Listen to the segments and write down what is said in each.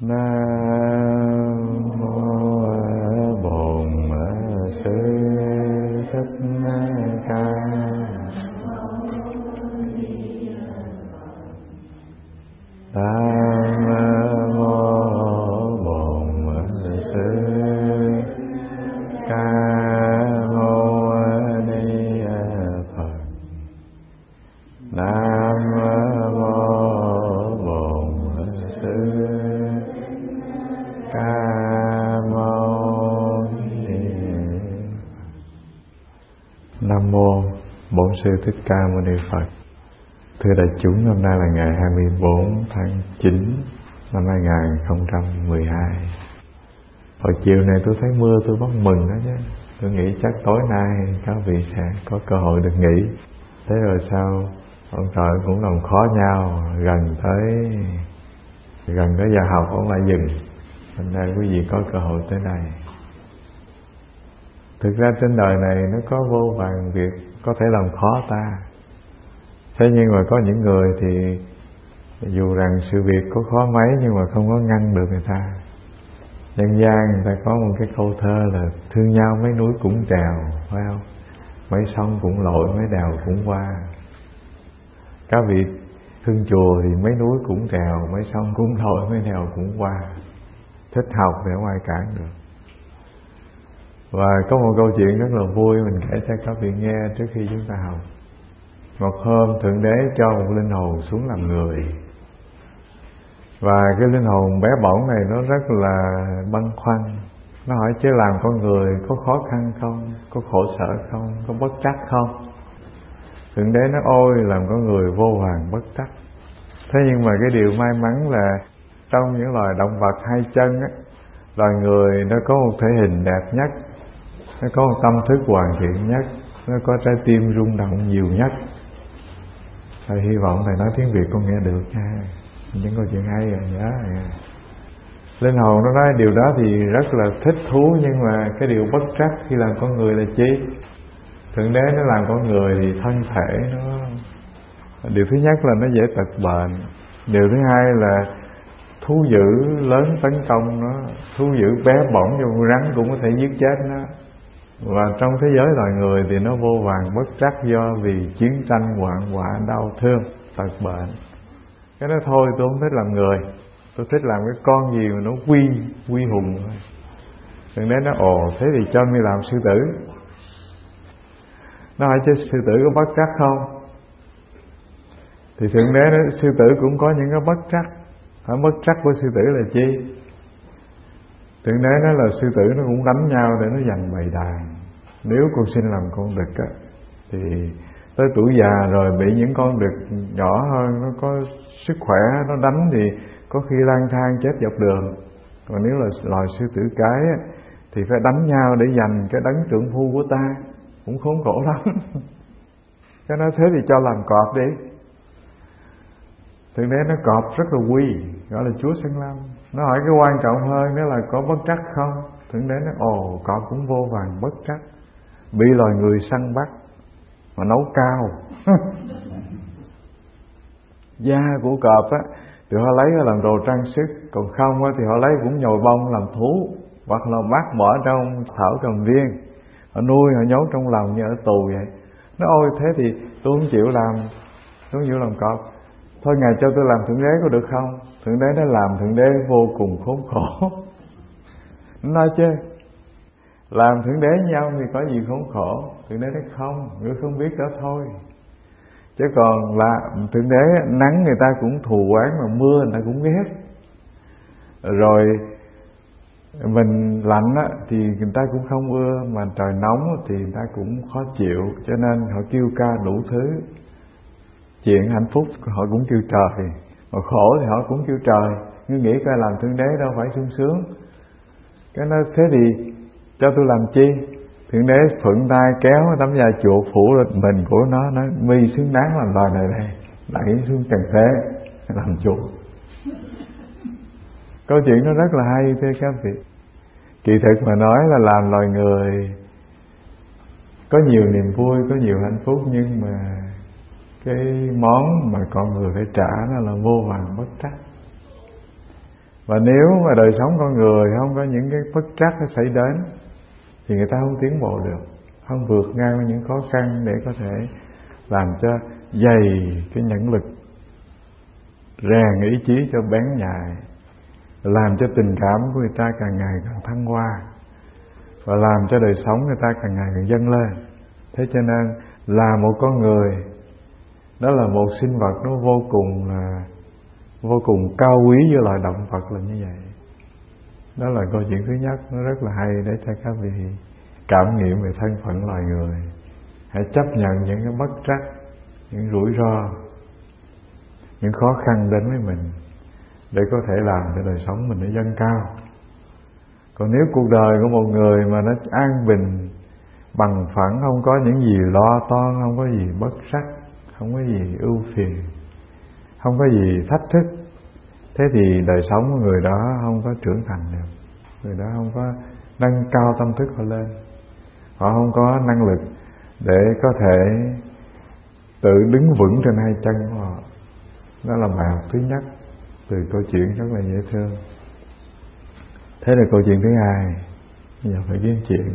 Nam mô Bổn Sư Thích Ca Nam mô Bổn Sư Ca Mâu Ni Phật. Nam mô Bổn Sư Ca Mâu Ni. Nam mô Bổn Sư Thích Ca Mâu Ni Phật. Thưa đại chúng, hôm nay là ngày 24 tháng 9 năm 2012. Hồi chiều này tôi thấy mưa tôi bắt mừng đó chứ. Tôi nghĩ chắc tối nay các vị sẽ có cơ hội được nghỉ. Thế rồi sao ông trời cũng làm khó nhau, gần tới giờ học ông lại dừng. Hôm nay quý vị có cơ hội tới đây. Thực ra trên đời này nó có vô vàn việc có thể làm khó ta. Thế nhưng mà có những người thì dù rằng sự việc có khó mấy nhưng mà không có ngăn được người ta. Dân gian người ta có một cái câu thơ là thương nhau mấy núi cũng trèo, phải không? Mấy sông cũng lội, mấy đèo cũng qua. Các vị thương chùa thì mấy núi cũng trèo, mấy sông cũng lội, mấy đèo cũng qua. Thích học thì không ai cản được. Và có một câu chuyện rất là vui mình kể cho các vị nghe trước khi chúng ta học. Một hôm Thượng Đế cho một linh hồn xuống làm người. Và cái linh hồn bé bỏng này nó rất là băn khoăn. Nó hỏi chứ làm con người có khó khăn không? Có khổ sở không? Có bất trắc không? Thượng Đế nói ôi làm con người vô vàn bất trắc. Thế nhưng mà cái điều may mắn là trong những loài động vật hai chân á, loài người nó có một thể hình đẹp nhất, nó có một tâm thức hoàn thiện nhất, nó có trái tim rung động nhiều nhất. Thầy hy vọng thầy nói tiếng Việt con nghe được nha. Những câu chuyện hay rồi nhớ. Linh hồn nó nói điều đó thì rất là thích thú, nhưng mà cái điều bất trắc khi làm con người là chi? Thượng Đế nó làm con người thì thân thể nó, điều thứ nhất là nó dễ tật bệnh. Điều thứ hai là thú dữ lớn tấn công nó, thú dữ bé bỏng vô rắn cũng có thể giết chết nó. Và trong thế giới loài người thì nó vô vàn bất trắc do vì chiến tranh, hoạn họa, đau thương, tật bệnh. Cái đó thôi tôi không thích làm người, tôi thích làm cái con gì mà nó quy hùng thôi. Thượng Đế nói ồ thế thì cho mình làm sư tử. Nó hỏi chứ sư tử có bất trắc không? Thì Thượng Đế nói sư tử cũng có những cái bất trắc. Hỏi bất trắc của sư tử là chi? Thượng Đế nói là sư tử nó cũng đánh nhau để nó giành bầy đàn. Nếu con sinh làm con đực á, thì tới tuổi già rồi bị những con đực nhỏ hơn, nó có sức khỏe, nó đánh thì có khi lang thang chết dọc đường. Còn nếu là loài sư tử cái á, thì phải đánh nhau để giành cái đấng trượng phu của ta, cũng khốn khổ lắm. Cái nói thế thì cho làm cọp đi. Thượng Đế nó cọp rất là quy, gọi là Chúa Sơn Lâm. Nó hỏi cái quan trọng hơn đó là có bất trắc không? Thượng Đế nói ồ cọp cũng vô vàn bất trắc, bị loài người săn bắt mà nấu cao. Da của cọp á thì họ lấy ra làm đồ trang sức, còn không á thì họ lấy cũng nhồi bông làm thú, hoặc là bắt bỏ trong thảo cầm viên, họ nuôi, họ nhốt trong lòng như ở tù vậy. Nó ôi thế thì tôi không chịu làm cọp. Thôi Ngài cho tôi làm Thượng Đế có được không? Thượng Đế nó làm Thượng Đế vô cùng khốn khổ. Nó nói chứ làm Thượng Đế nhau thì có gì khốn khổ? Thượng Đế nói không, ngươi không biết đó thôi. Chứ còn là Thượng Đế nắng người ta cũng thù oán, mà mưa người ta cũng ghét. Rồi mình lạnh á, thì người ta cũng không ưa, mà trời nóng thì người ta cũng khó chịu. Cho nên họ kêu ca đủ thứ. Chuyện hạnh phúc họ cũng kêu trời, mà khổ thì họ cũng kêu trời. Ngươi nghĩ coi làm Thượng Đế đâu phải sung sướng. Cái nói thế thì cho tôi làm chi? Thượng Đế thuận tay kéo tấm da chuột phủ lên mình của nó, nói mi xứng đáng làm loài này đây, đẩy xuống trần thế làm chuột. Câu chuyện nó rất là hay thưa các vị. Kỳ thực mà nói là làm loài người có nhiều niềm vui, có nhiều hạnh phúc, nhưng mà cái món mà con người phải trả nó là vô vàn bất trắc. Và nếu mà đời sống con người không có những cái bất trắc nó xảy đến thì người ta không tiến bộ được, không vượt ngang những khó khăn để có thể làm cho dày cái nhẫn lực, rèn ý chí cho bén nhạy, làm cho tình cảm của người ta càng ngày càng thăng hoa, và làm cho đời sống người ta càng ngày càng dâng lên. Thế cho nên là một con người, đó là một sinh vật nó vô cùng cao quý với loài động vật là như vậy. Đó là câu chuyện thứ nhất, nó rất là hay để cho các vị cảm nghiệm về thân phận loài người. Hãy chấp nhận những cái bất trắc, những rủi ro, những khó khăn đến với mình để có thể làm cho đời sống mình nó dâng cao. Còn nếu cuộc đời của một người mà nó an bình, bằng phẳng, không có những gì lo toan, không có gì bất trắc, không có gì ưu phiền, không có gì thách thức, thế thì đời sống của người đó không có trưởng thành được. Người đó không có nâng cao tâm thức họ lên, họ không có năng lực để có thể tự đứng vững trên hai chân của họ. Đó là bài học thứ nhất từ câu chuyện rất là dễ thương. Thế là câu chuyện thứ hai, bây giờ phải kiếm chuyện.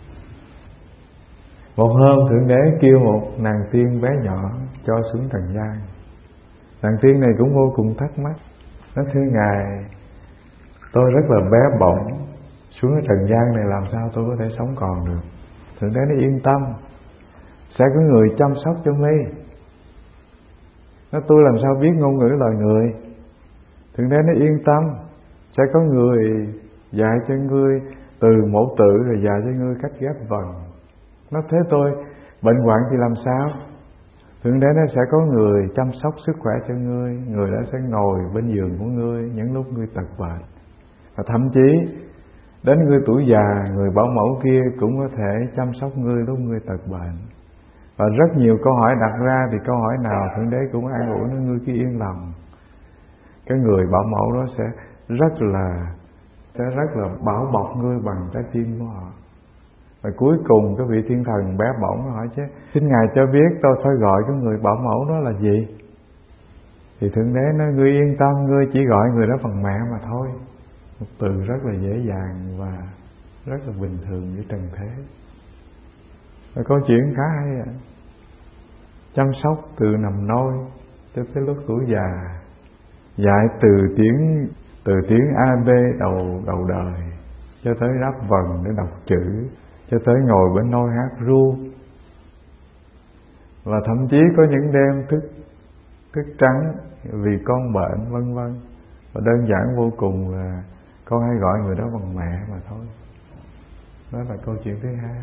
Một hôm Thượng Đế kêu một nàng tiên bé nhỏ cho xuống trần gian. Nàng tiên này cũng vô cùng thắc mắc, nói: thưa Ngài, tôi rất là bé bỏng, xuống ở trần gian này làm sao tôi có thể sống còn được? Thượng Đế nói: yên tâm, sẽ có người chăm sóc cho mi. Nói: tôi làm sao biết ngôn ngữ loài người? Thượng Đế nói: yên tâm, sẽ có người dạy cho ngươi từ mẫu tự, rồi dạy cho ngươi cách ghép vần. Nói: thế tôi bệnh hoạn thì làm sao? Thượng Đế nói: sẽ có người chăm sóc sức khỏe cho ngươi, người đó sẽ ngồi bên giường của ngươi những lúc ngươi tật bệnh. Và thậm chí đến ngươi tuổi già, người bảo mẫu kia cũng có thể chăm sóc ngươi lúc ngươi tật bệnh. Và rất nhiều câu hỏi đặt ra, thì câu hỏi nào Thượng Đế cũng an ủi nó: ngươi cứ yên lòng, cái người bảo mẫu đó sẽ rất là bảo bọc ngươi bằng trái tim của họ. Và cuối cùng cái vị thiên thần bé bỏng hỏi: chứ xin Ngài cho biết tôi phải gọi cái người bảo mẫu đó là gì? Thì Thượng Đế nói: ngươi yên tâm, ngươi chỉ gọi người đó bằng mẹ mà thôi. Một từ rất là dễ dàng và rất là bình thường với trần thế. Và câu chuyện khá hay ạ. Chăm sóc từ nằm nôi cho tới lúc tuổi già, dạy từ tiếng AB đầu đời cho tới đáp vần để đọc chữ, cho tới ngồi bên nôi hát ru. Và thậm chí có những đêm thức trắng vì con bệnh, vân vân. Và đơn giản vô cùng là con hay gọi người đó bằng mẹ mà thôi. Đó là câu chuyện thứ hai.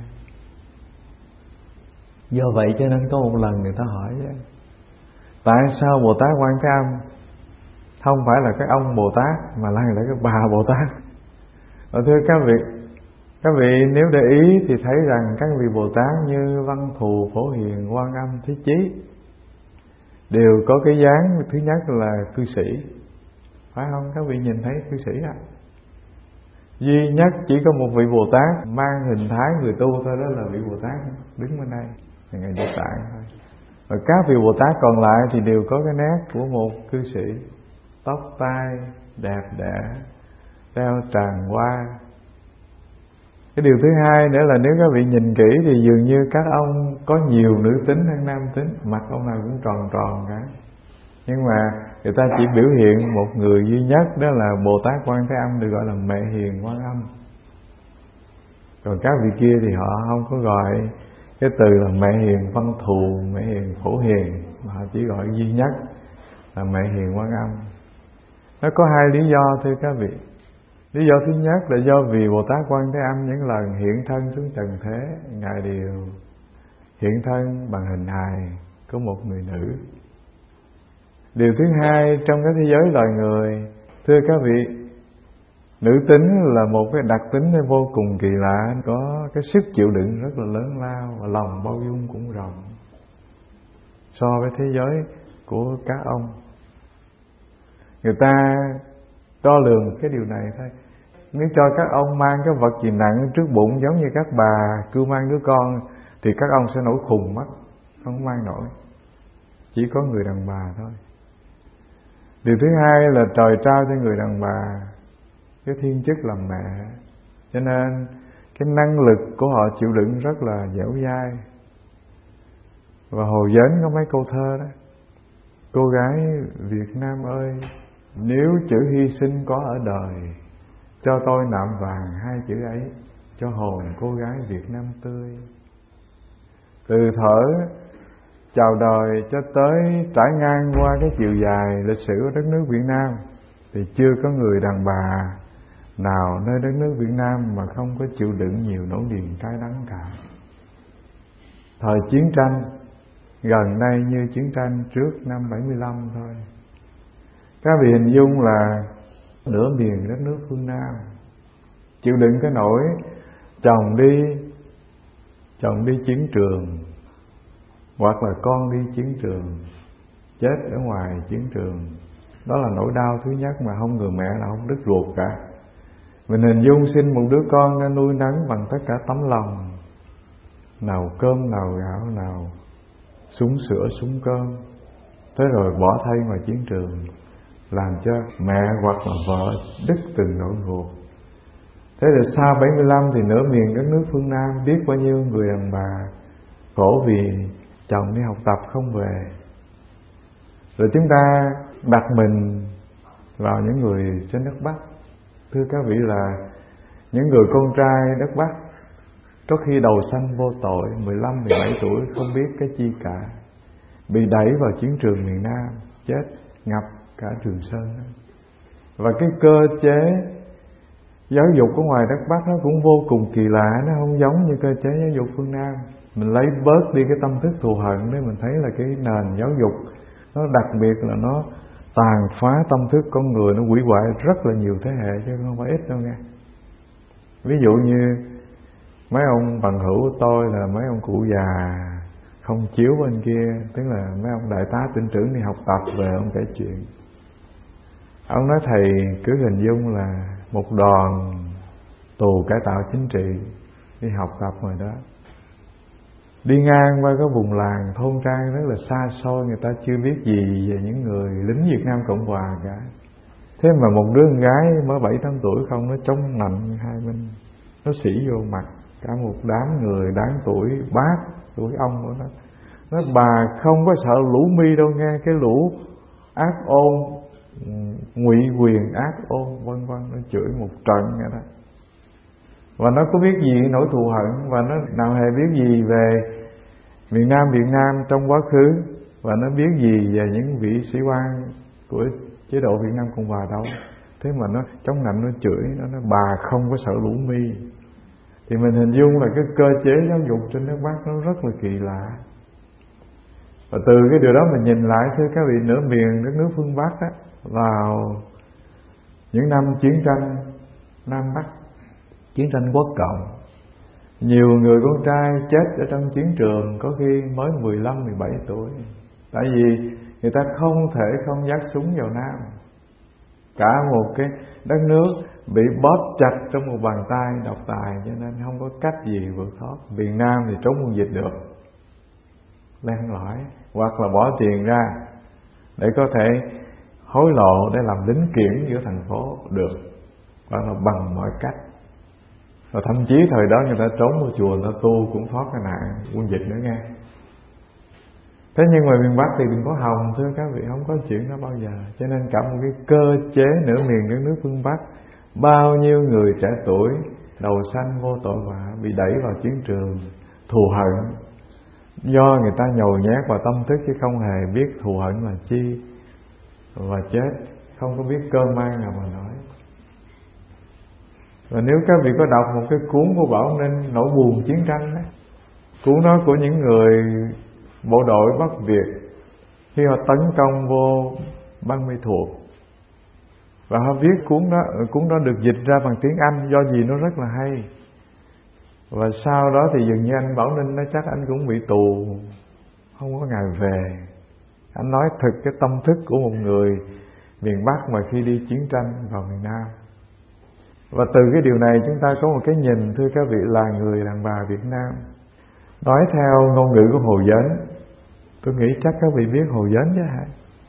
Do vậy cho nên có một lần người ta hỏi: tại sao Bồ Tát Quan Thế Âm không phải là cái ông Bồ Tát mà là cái bà Bồ Tát? Và thưa các vị nếu để ý thì thấy rằng các vị Bồ Tát như Văn Thù, Phổ Hiền, Quan Âm, Thiết Chí đều có cái dáng thứ nhất là cư sĩ, phải không? Các vị nhìn thấy cư sĩ à? Duy nhất chỉ có một vị Bồ Tát mang hình thái người tu thôi, đó là vị Bồ Tát đứng bên đây là Ngài Địa Tạng thôi. Và các vị Bồ Tát còn lại thì đều có cái nét của một cư sĩ, tóc tai đẹp đẽ, đeo tràng hoa. Cái điều thứ hai nữa là nếu các vị nhìn kỹ thì dường như các ông có nhiều nữ tính hơn nam tính, mặt ông nào cũng tròn tròn cả. Nhưng mà người ta chỉ biểu hiện một người duy nhất, đó là Bồ Tát Quan Thế Âm, được gọi là Mẹ Hiền Quan Âm. Còn các vị kia thì họ không có gọi cái từ là Mẹ Hiền Văn Thù, Mẹ Hiền Phổ Hiền, mà họ chỉ gọi duy nhất là Mẹ Hiền Quan Âm. Nó có hai lý do thưa các vị. Lý do thứ nhất là do vì Bồ Tát Quan Thế Âm những lần hiện thân xuống trần thế, Ngài đều hiện thân bằng hình hài của một người nữ. Điều thứ hai, trong cái thế giới loài người, thưa các vị, nữ tính là một cái đặc tính vô cùng kỳ lạ, có cái sức chịu đựng rất là lớn lao và lòng bao dung cũng rộng so với thế giới của các ông. Người ta đo lường cái điều này thôi. Nếu cho các ông mang cái vật gì nặng trước bụng giống như các bà cưu mang đứa con thì các ông sẽ nổi khùng mất, không mang nổi. Chỉ có người đàn bà thôi. Điều thứ hai là trời trao cho người đàn bà cái thiên chức làm mẹ, cho nên cái năng lực của họ chịu đựng rất là dẻo dai. Và Hồ Dến có mấy câu thơ đó: cô gái Việt Nam ơi, nếu chữ hy sinh có ở đời, cho tôi nạm vàng hai chữ ấy, cho hồn cô gái Việt Nam tươi. Từ thở chào đời cho tới trải ngang qua cái chiều dài lịch sử của đất nước Việt Nam, thì chưa có người đàn bà nào nơi đất nước Việt Nam mà không có chịu đựng nhiều nỗi niềm cay đắng cả. Thời chiến tranh gần đây như chiến tranh trước năm 75 thôi. Các vị hình dung là nửa miền đất nước phương Nam chịu đựng cái nỗi chồng đi chiến trường, hoặc là con đi chiến trường, chết ở ngoài chiến trường. Đó là nỗi đau thứ nhất mà không người mẹ nào không đứt ruột cả. Mình hình dung sinh một đứa con nên nuôi nấng bằng tất cả tấm lòng, nào cơm nào gạo, nào súng sữa súng cơm, thế rồi bỏ thay ngoài chiến trường, làm cho mẹ hoặc là vợ đứt từng nỗi ruột. Thế rồi sau 75 thì nửa miền đất nước phương Nam biết bao nhiêu người đàn bà khổ vì chồng đi học tập không về. Rồi chúng ta đặt mình vào những người trên đất Bắc. Thưa các vị là những người con trai đất Bắc có khi đầu xanh vô tội, 15, 17 tuổi không biết cái chi cả, bị đẩy vào chiến trường miền Nam, chết ngập cả Trường Sơn. Và cái cơ chế giáo dục của ngoài đất Bắc nó cũng vô cùng kỳ lạ, nó không giống như cơ chế giáo dục phương Nam. Mình lấy bớt đi cái tâm thức thù hận để mình thấy là cái nền giáo dục nó đặc biệt là nó tàn phá tâm thức con người, nó hủy hoại rất là nhiều thế hệ chứ không phải ít đâu nghe. Ví dụ như mấy ông bằng hữu của tôi là mấy ông cụ già không chiếu bên kia, tức là mấy ông đại tá tỉnh trưởng đi học tập về, ông kể chuyện. Ông nói thầy cứ hình dung là một đoàn tù cải tạo chính trị đi học tập rồi đó, đi ngang qua cái vùng làng thôn trang rất là xa xôi, người ta chưa biết gì về những người lính Việt Nam Cộng Hòa cả. Thế mà một đứa con gái mới 7-8 tuổi không, nó chống nạnh như hai bên, nó xỉ vô mặt cả một đám người đáng tuổi bác, tuổi ông của nó. Nói bà không có sợ lũ mi đâu nghe, cái lũ ác ôn, ngụy quyền ác ôn vân vân, nó chửi một trận vậy đó. Và nó có biết gì nỗi thù hận, và nó nào hề biết gì về miền Nam Việt Nam trong quá khứ, và nó biết gì về những vị sĩ quan của chế độ Việt Nam Cộng Hòa đâu. Thế mà nó chống nạnh, nó chửi, nó nói bà không có sợ lũ mi. Thì mình hình dung là cái cơ chế giáo dục trên nước Bắc nó rất là kỳ lạ. Và từ cái điều đó mình nhìn lại, thưa các vị, nửa miền đất nước phương Bắc á, vào những năm chiến tranh Nam Bắc, chiến tranh quốc cộng, nhiều người con trai chết ở trong chiến trường có khi mới 15, 17 tuổi. Tại vì người ta không thể không vác súng vào Nam. Cả một cái đất nước bị bóp chặt trong một bàn tay độc tài, cho nên không có cách gì vượt thoát. Miền Nam thì trốn quân dịch được, len lỏi, hoặc là bỏ tiền ra để có thể hối lộ để làm lính kiểm giữa thành phố được, hoặc là bằng mọi cách. Và thậm chí thời đó người ta trốn vào chùa, người ta tu cũng thoát cái nạn quân dịch nữa nghe. Thế nhưng mà miền Bắc thì đừng có hòng, thưa các vị, không có chuyện đó bao giờ. Cho nên cả một cái cơ chế nửa miền đất nước phương Bắc, bao nhiêu người trẻ tuổi đầu xanh vô tội vạ bị đẩy vào chiến trường thù hận, do người ta nhồi nhét vào tâm thức chứ không hề biết thù hận là chi, và chết không có biết cơm mang nào mà nói. Và nếu các vị có đọc một cái cuốn của Bảo Ninh, Nỗi buồn chiến tranh đấy, cuốn đó của những người bộ đội Bắc Việt khi họ tấn công vô Ban Mê Thuột, và họ viết cuốn đó được dịch ra bằng tiếng Anh, do gì nó rất là hay. Và sau đó thì dường như anh Bảo Ninh nói chắc anh cũng bị tù, không có ngày về. Anh nói thực cái tâm thức của một người miền Bắc mà khi đi chiến tranh vào miền Nam. Và từ cái điều này chúng ta có một cái nhìn, thưa các vị, là người đàn bà Việt Nam. Nói theo ngôn ngữ của Hồ Dến, tôi nghĩ chắc các vị biết Hồ Dến chứ hả?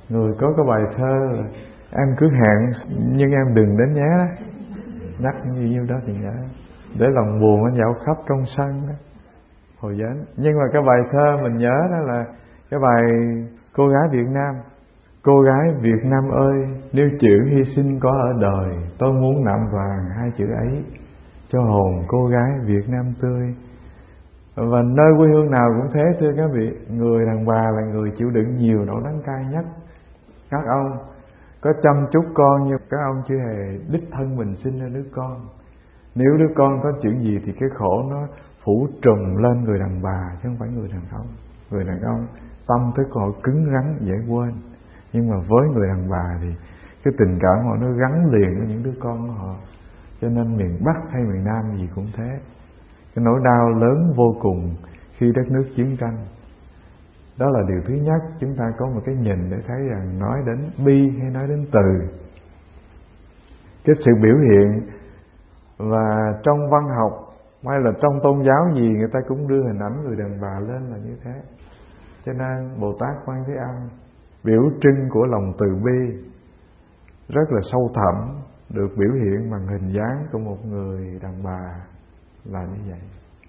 Người có cái bài thơ là em cứ hẹn nhưng em đừng đến nhé đó, nhắc như nhiêu đó thì nhớ, để lòng buồn anh dạo khắp trong sân đó, hồi giấc. Nhưng mà cái bài thơ mình nhớ đó là cái bài Cô gái Việt Nam. Cô gái Việt Nam ơi, nếu chữ hy sinh có ở đời, tôi muốn nạm vàng hai chữ ấy cho hồn cô gái Việt Nam tươi. Và nơi quê hương nào cũng thế thưa các vị. Người đàn bà là người chịu đựng nhiều nỗi đắng cay nhất. Các ông có chăm chút con nhưng các ông chưa hề đích thân mình sinh ra đứa con. Nếu đứa con có chuyện gì thì cái khổ nó phủ trùm lên người đàn bà chứ không phải người đàn ông. Người đàn ông tâm thức họ cứng rắn dễ quên, nhưng mà với người đàn bà thì cái tình cảm họ nó gắn liền với những đứa con của họ. Cho nên miền Bắc hay miền Nam gì cũng thế. Cái nỗi đau lớn vô cùng khi đất nước chiến tranh. Đó là điều thứ nhất, chúng ta có một cái nhìn để thấy rằng nói đến bi hay nói đến từ, cái sự biểu hiện. Và trong văn học hay là trong tôn giáo gì người ta cũng đưa hình ảnh người đàn bà lên là như thế. Cho nên Bồ Tát Quan Thế Âm biểu trưng của lòng từ bi rất là sâu thẳm, được biểu hiện bằng hình dáng của một người đàn bà là như vậy.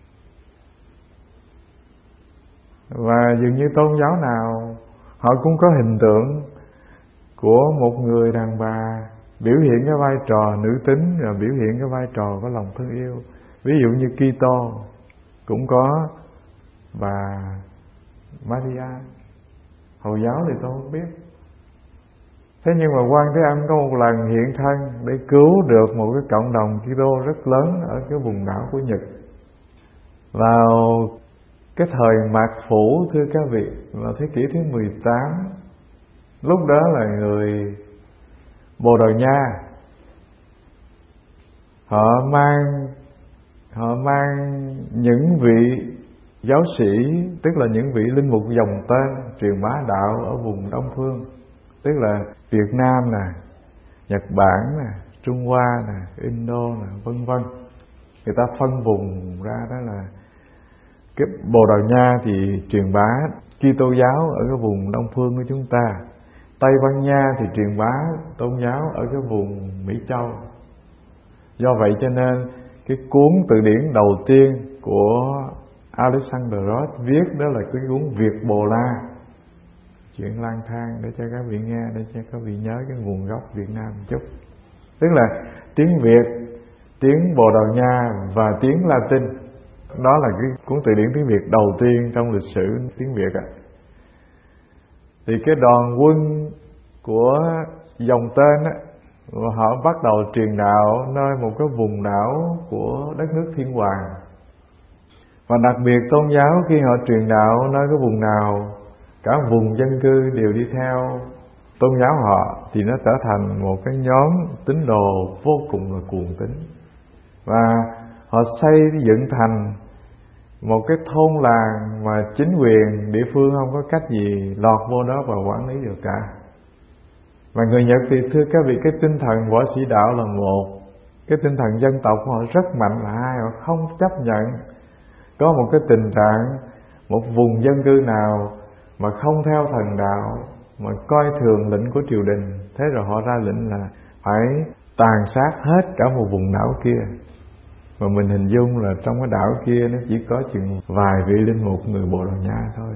Và dường như tôn giáo nào họ cũng có hình tượng của một người đàn bà biểu hiện cái vai trò nữ tính và biểu hiện cái vai trò của lòng thương yêu. Ví dụ như Kitô cũng có bà Maria. Hồi giáo thì tôi không biết. Thế nhưng mà Quan Thế Âm có một lần hiện thân để cứu được một cái cộng đồng Kitô rất lớn ở cái vùng đảo của Nhật. Vào cái thời Mạt Phủ thưa các vị, vào thế kỷ thứ 18, lúc đó là người Bồ Đào Nha họ mang những vị giáo sĩ, tức là những vị linh mục dòng tên truyền bá đạo ở vùng Đông Phương, tức là Việt Nam nè, Nhật Bản nè, Trung Hoa nè, Indo nè, vân vân. Người ta phân vùng ra đó là cái Bồ Đào Nha thì truyền bá Kitô giáo ở cái vùng Đông Phương của chúng ta. Tây Ban Nha thì truyền bá tôn giáo ở cái vùng Mỹ Châu. Do vậy cho nên cái cuốn từ điển đầu tiên của Alexander Roth viết đó là cái cuốn Việt Bồ La, chuyện lang thang, để cho các vị nghe, để cho các vị nhớ cái nguồn gốc Việt Nam một chút. Tức là tiếng Việt, tiếng Bồ Đào Nha và tiếng Latin. Đó là cái cuốn từ điển tiếng Việt đầu tiên trong lịch sử tiếng Việt ạ. Thì cái đoàn quân của dòng tên á, họ bắt đầu truyền đạo nơi một cái vùng đảo của đất nước Thiên Hoàng. Và đặc biệt tôn giáo khi họ truyền đạo nơi cái vùng nào, cả vùng dân cư đều đi theo tôn giáo họ, thì nó trở thành một cái nhóm tín đồ vô cùng là cuồng tín. Và họ xây dựng thành một cái thôn làng mà chính quyền địa phương không có cách gì lọt vô đó và quản lý được cả. Và người Nhật thì thưa các vị, cái tinh thần võ sĩ đạo là một, cái tinh thần dân tộc của họ rất mạnh là hai. Họ không chấp nhận có một cái tình trạng một vùng dân cư nào mà không theo thần đạo, mà coi thường lệnh của triều đình. Thế rồi họ ra lệnh là phải tàn sát hết cả một vùng đảo kia. Mà mình hình dung là trong cái đảo kia nó chỉ có chừng vài vị linh mục người Bồ Đào Nha thôi.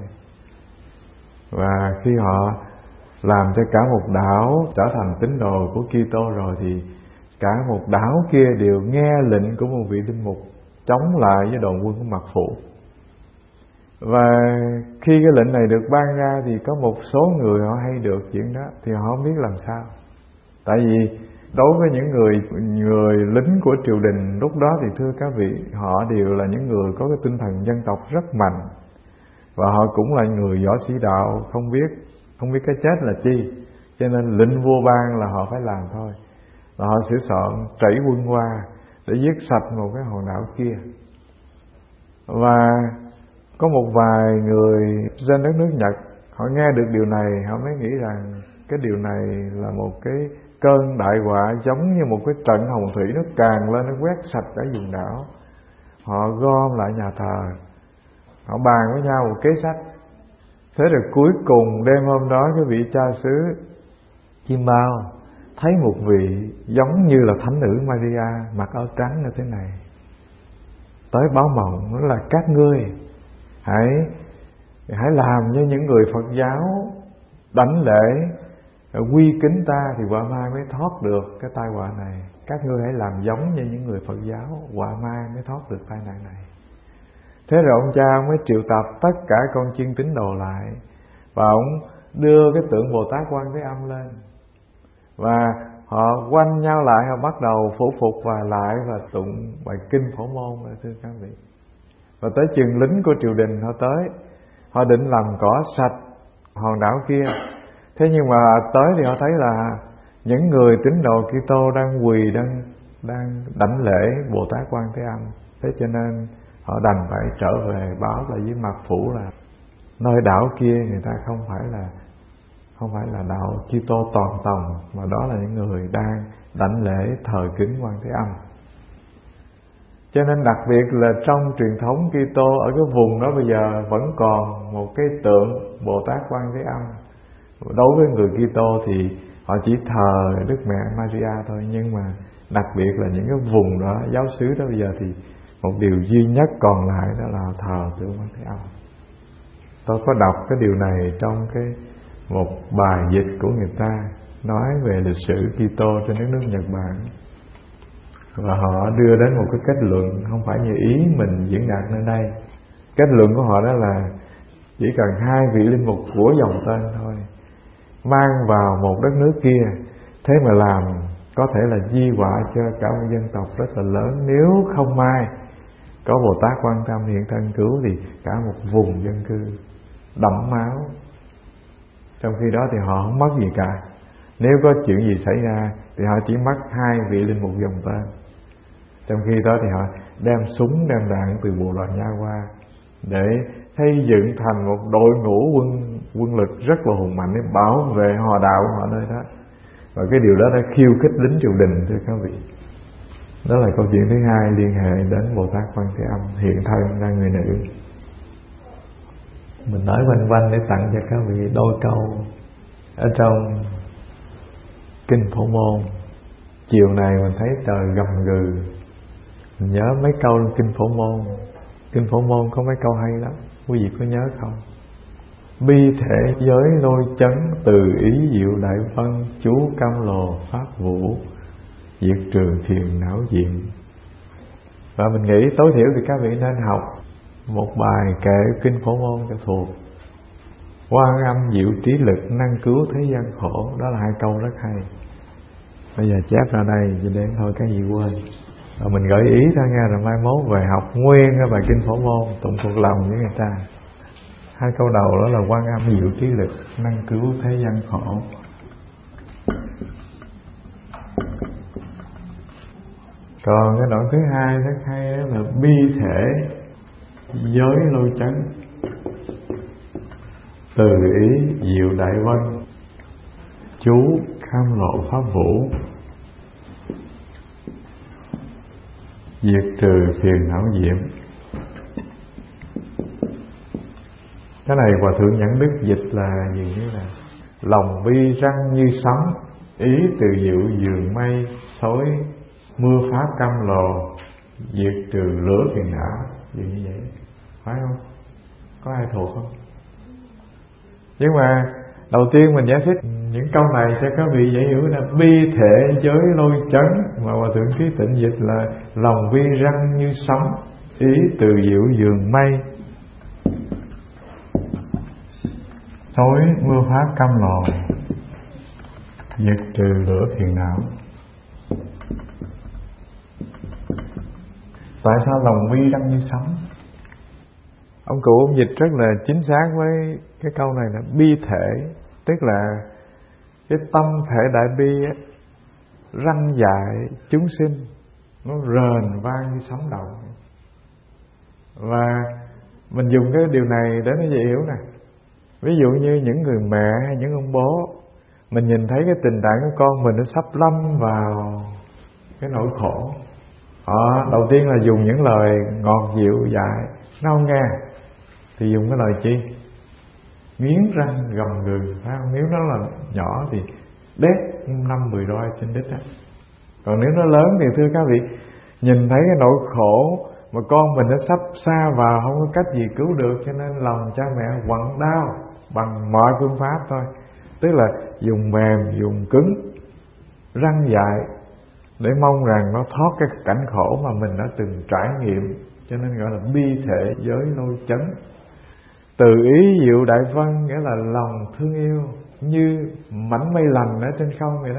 Và khi họ làm cho cả một đảo trở thành tín đồ của Kitô rồi, thì cả một đảo kia đều nghe lệnh của một vị linh mục chống lại với đoàn quân của Mạt Phủ. Và khi cái lệnh này được ban ra thì có một số người họ hay được chuyện đó, thì họ không biết làm sao. Tại vì đối với những người lính của triều đình lúc đó thì thưa các vị, họ đều là những người có cái tinh thần dân tộc rất mạnh, và họ cũng là người võ sĩ đạo, không biết cái chết là chi, cho nên lệnh vua ban là họ phải làm thôi. Và họ sửa soạn trẩy quân qua để giết sạch một cái hòn đảo kia. Và có một vài người trên đất nước Nhật họ nghe được điều này, họ mới nghĩ rằng cái điều này là một cái cơn đại họa, giống như một cái trận hồng thủy nó tràn lên, nó quét sạch cả vùng đảo. Họ gom lại nhà thờ, họ bàn với nhau một kế sách Thế rồi cuối cùng đêm hôm đó, cái vị cha xứ Chim Bao thấy một vị giống như là thánh nữ Maria, mặc áo trắng như thế này, tới báo mộng, đó là các ngươi hãy làm như những người Phật giáo đảnh lễ quy kính ta, thì quả mai mới thoát được cái tai họa này. Các ngươi hãy làm giống như những người Phật giáo, quả mai mới thoát được tai nạn này. Thế rồi ông cha mới triệu tập tất cả con chiên tín đồ lại, và ông đưa cái tượng Bồ Tát Quan Thế Âm lên, và họ quanh nhau lại, họ bắt đầu phủ phục và lại và tụng bài kinh Phổ Môn, thưa các vị. Và tới chừng lính của triều đình họ tới, họ định làm cỏ sạch hòn đảo kia. Thế nhưng mà tới thì họ thấy là những người tín đồ Kitô đang quỳ, đang đảnh lễ Bồ Tát Quan Thế Âm. Thế cho nên họ đành phải trở về báo lại với Mạc Phủ là nơi đảo kia người ta không phải là đạo Kitô toàn tòng, mà đó là những người đang đảnh lễ thờ kính Quan Thế Âm. Cho nên đặc biệt là trong truyền thống Kitô, ở cái vùng đó bây giờ vẫn còn một cái tượng Bồ Tát Quan Thế Âm. Đối với người Kitô thì họ chỉ thờ Đức Mẹ Maria thôi, nhưng mà đặc biệt là những cái vùng đó, giáo xứ đó bây giờ thì một điều duy nhất còn lại đó là thờ tượng Quan Thế Âm. Tôi có đọc cái điều này trong một bài dịch của người ta nói về lịch sử Kitô trên đất nước Nhật Bản, và họ đưa đến một cái kết luận không phải như ý mình diễn đạt nơi đây. Kết luận của họ đó là chỉ cần 2 vị linh mục của dòng tên thôi mang vào một đất nước kia, thế mà làm có thể là di họa cho cả một dân tộc rất là lớn. Nếu không may có Bồ Tát Quan Tâm hiện thân cứu thì cả một vùng dân cư đẫm máu. Trong khi đó thì họ không mất gì cả. Nếu có chuyện gì xảy ra thì họ chỉ mất 2 vị linh mục dòng tên. Trong khi đó thì họ đem súng đem đạn từ bộ đoàn Nha qua để xây dựng thành một đội ngũ quân lực rất là hùng mạnh để bảo vệ hòa đạo của họ nơi đó. Và cái điều đó đã khiêu khích lính triều đình, thưa các vị. Đó là câu chuyện thứ hai liên hệ đến Bồ Tát Quan Thế Âm hiện thân ra người nữ. Mình nói quanh quanh để tặng cho các vị đôi câu ở trong kinh Phổ Môn. Chiều này mình thấy trời gầm gừ, mình nhớ mấy câu kinh Phổ Môn. Kinh Phổ Môn có mấy câu hay lắm, quý vị có nhớ không? Bi thể giới lôi chấn, từ ý diệu đại vân, chú cam lồ pháp vũ, diệt trừ phiền não diện. Và mình nghĩ tối thiểu thì các vị nên học một bài kệ kinh Phổ Môn cho thuộc. Quan âm diệu trí lực, năng cứu thế gian khổ. Đó là 2 câu rất hay. Bây giờ chép ra đây cho đến thôi cái gì quên. Rồi mình gợi ý thôi nghe, rồi mai mốt về học nguyên cái bài kinh Phổ Môn tụng thuộc lòng với người ta. 2 câu đầu đó là quan âm diệu trí lực, năng cứu thế gian khổ. Còn cái đoạn thứ hai rất hay đó là bi thể giới lôi chấn, từ ý diệu đại vân, chú cam lộ pháp vũ, diệt trừ phiền não diệm. Cái này Hòa Thượng Nhẫn Đức dịch là gì thế này: lòng bi răng như sấm, ý từ diệu giường mây, xối mưa pháp cam lồ, diệt trừ lửa phiền não. Gì như vậy phải không? Có ai thuộc không? Nhưng mà đầu tiên mình giải thích những câu này cho các vị dễ hiểu là bi thể giới lôi chấn, mà Hòa Thượng Trí Tịnh dịch là lòng bi răng như sấm, ý từ diệu giường mây, xối mưa pháp cam lồ, diệt trừ lửa phiền não. Tại sao lòng bi răng như sấm? Ông cụ ông dịch rất là chính xác với cái câu này là bi thể, tức là cái tâm thể đại bi á, răng dạy chúng sinh, nó rền vang như sấm động. Và mình dùng cái điều này để nó dễ hiểu nè. Ví dụ như những người mẹ hay những ông bố, mình nhìn thấy cái tình trạng của con mình nó sắp lâm vào cái nỗi khổ, họ đầu tiên là dùng những lời ngọt dịu dạy, nó không nghe thì dùng cái lời chi? nghiến răng gầm gừ, phải không? Nếu nó là nhỏ thì đét 5-10 roi trên đít á. Còn nếu nó lớn thì thưa các vị, nhìn thấy cái nỗi khổ mà con mình nó sắp xa vào, không có cách gì cứu được, cho nên lòng cha mẹ quặn đau bằng mọi phương pháp thôi. Tức là dùng mềm, dùng cứng, răng dại, để mong rằng nó thoát cái cảnh khổ mà mình đã từng trải nghiệm. Cho nên gọi là bi thể giới lôi chấn. Từ ý diệu đại vân nghĩa là lòng thương yêu như mảnh mây lành ở trên không vậy đó,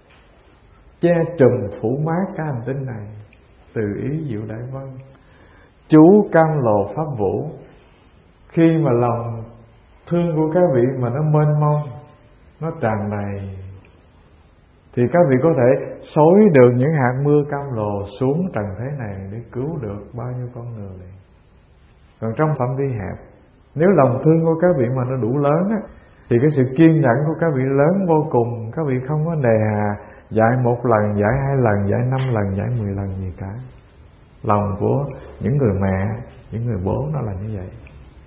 che trùm phủ mát cái hành tinh này. Từ ý diệu đại vân, chú cam lồ pháp vũ. Khi mà lòng thương của các vị mà nó mênh mông, nó tràn đầy, thì các vị có thể xối được những hạt mưa cam lồ xuống trần thế này để cứu được bao nhiêu con người. Còn trong phạm vi hẹp, nếu lòng thương của các vị mà nó đủ lớn á, thì cái sự kiên nhẫn của các vị lớn vô cùng. Các vị không có nề hà dạy 1 lần, dạy 2 lần, dạy 5 lần, dạy 10 lần gì cả. Lòng của những người mẹ, những người bố nó là như vậy.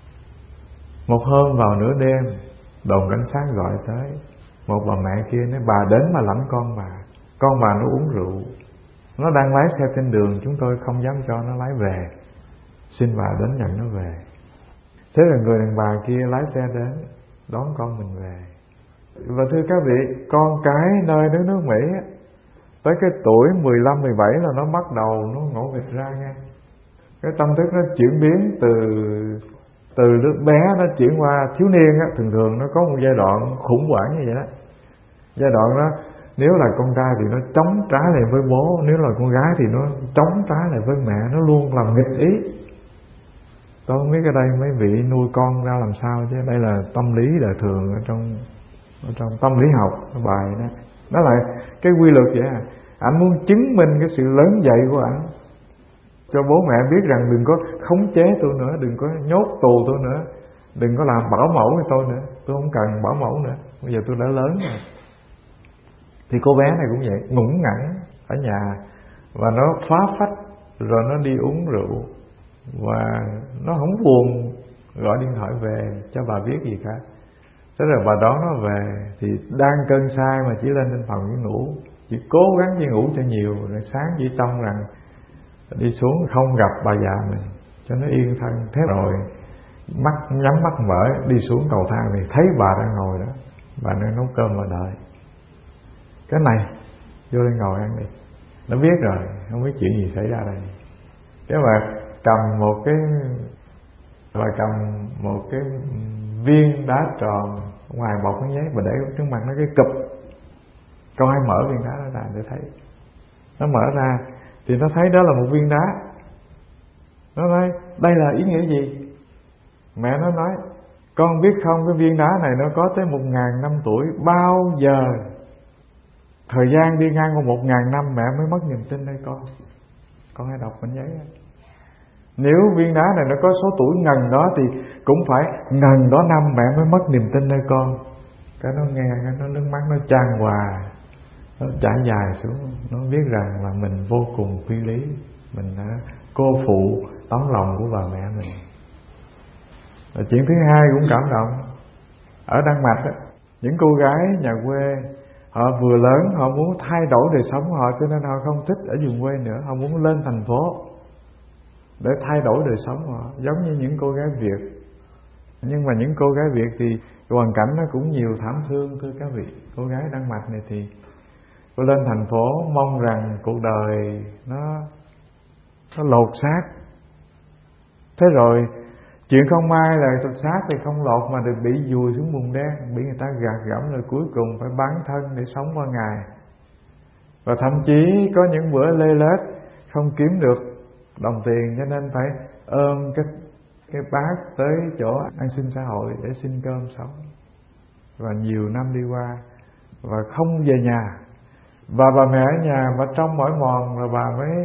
Một hôm vào nửa đêm, đồn cảnh sát gọi tới. Một bà mẹ kia nói bà đến mà lãnh con bà nó uống rượu, nó đang lái xe trên đường, chúng tôi không dám cho nó lái về, xin bà đến nhận nó về. Thế là người đàn bà kia lái xe đến đón con mình về. Và thưa các vị, con cái nơi đất nước Mỹ á, tới cái tuổi 15-17 là nó bắt đầu nó ngộ nghịch ra nha. Cái tâm thức nó chuyển biến từ đứa bé nó chuyển qua thiếu niên á, thường nó có một giai đoạn khủng hoảng như vậy đó. Giai đoạn đó, nếu là con trai thì nó chống trái lại với bố, nếu là con gái thì nó chống trái lại với mẹ, nó luôn làm nghịch ý. Tôi không biết ở đây mấy vị nuôi con ra làm sao, chứ đây là tâm lý đời thường ở trong tâm lý học bài đó. Đó là cái quy luật vậy à. Anh muốn chứng minh cái sự lớn dậy của anh, cho bố mẹ biết rằng đừng có khống chế tôi nữa, đừng có nhốt tù tôi nữa, đừng có làm bảo mẫu với tôi nữa, tôi không cần bảo mẫu nữa, bây giờ tôi đã lớn rồi. Thì cô bé này cũng vậy, ngủng ngẳng ở nhà và nó phá phách, rồi nó đi uống rượu và nó không buồn gọi điện thoại về cho bà biết gì cả. Thế rồi bà đón nó về thì đang cơn say mà chỉ lên trên phòng chỉ ngủ, chỉ cố gắng chỉ ngủ cho nhiều, rồi sáng chỉ trông rằng đi xuống không gặp bà già mình cho nó yên thân. Thế rồi nhắm mắt mở đi xuống cầu thang thì thấy bà đang ngồi đó, bà đang nấu cơm mà đợi. Cái này vô đây ngồi ăn đi, nó biết rồi, không biết chuyện gì xảy ra đây. Cái bà cầm một cái viên đá tròn ngoài bọc cái giấy, bà để trước mặt nó cái cụp. Con hãy mở viên đá đó ra để thấy. Nó mở ra thì nó thấy đó là một viên đá. Nó nói đây là ý nghĩa gì? Mẹ nó nói con biết không, cái viên đá này nó có tới 1000 năm tuổi. Bao giờ thời gian đi ngang qua 1000 năm mẹ mới mất niềm tin đây con. Con hãy đọc bản giấy đó. Nếu viên đá này nó có số tuổi ngần đó thì cũng phải ngần đó năm mẹ mới mất niềm tin nơi con. Cái nó nghe, cái nó nước mắt nó chan hòa, nó chảy dài xuống. Nó biết rằng là mình vô cùng phi lý, mình đã cô phụ tấm lòng của bà mẹ mình. Và chuyện thứ hai cũng cảm động. Ở Đan Mạch á, những cô gái nhà quê họ vừa lớn, họ muốn thay đổi đời sống họ, cho nên họ không thích ở vùng quê nữa, họ muốn lên thành phố để thay đổi đời sống họ, giống như những cô gái Việt. Nhưng mà những cô gái Việt thì hoàn cảnh nó cũng nhiều thảm thương thưa các vị. Cô gái Đan Mạch này thì cô lên thành phố mong rằng cuộc đời nó lột xác. Thế rồi chuyện không may là xác thì không lột mà được bị vùi xuống bùn đen, bị người ta gạt gẫm, rồi cuối cùng phải bán thân để sống qua ngày. Và thậm chí có những bữa lê lết không kiếm được đồng tiền, cho nên phải ôm cái bát tới chỗ an sinh xã hội để xin cơm sống. Và nhiều năm đi qua và không về nhà, và bà mẹ ở nhà mà trong mỏi mòn, rồi bà mới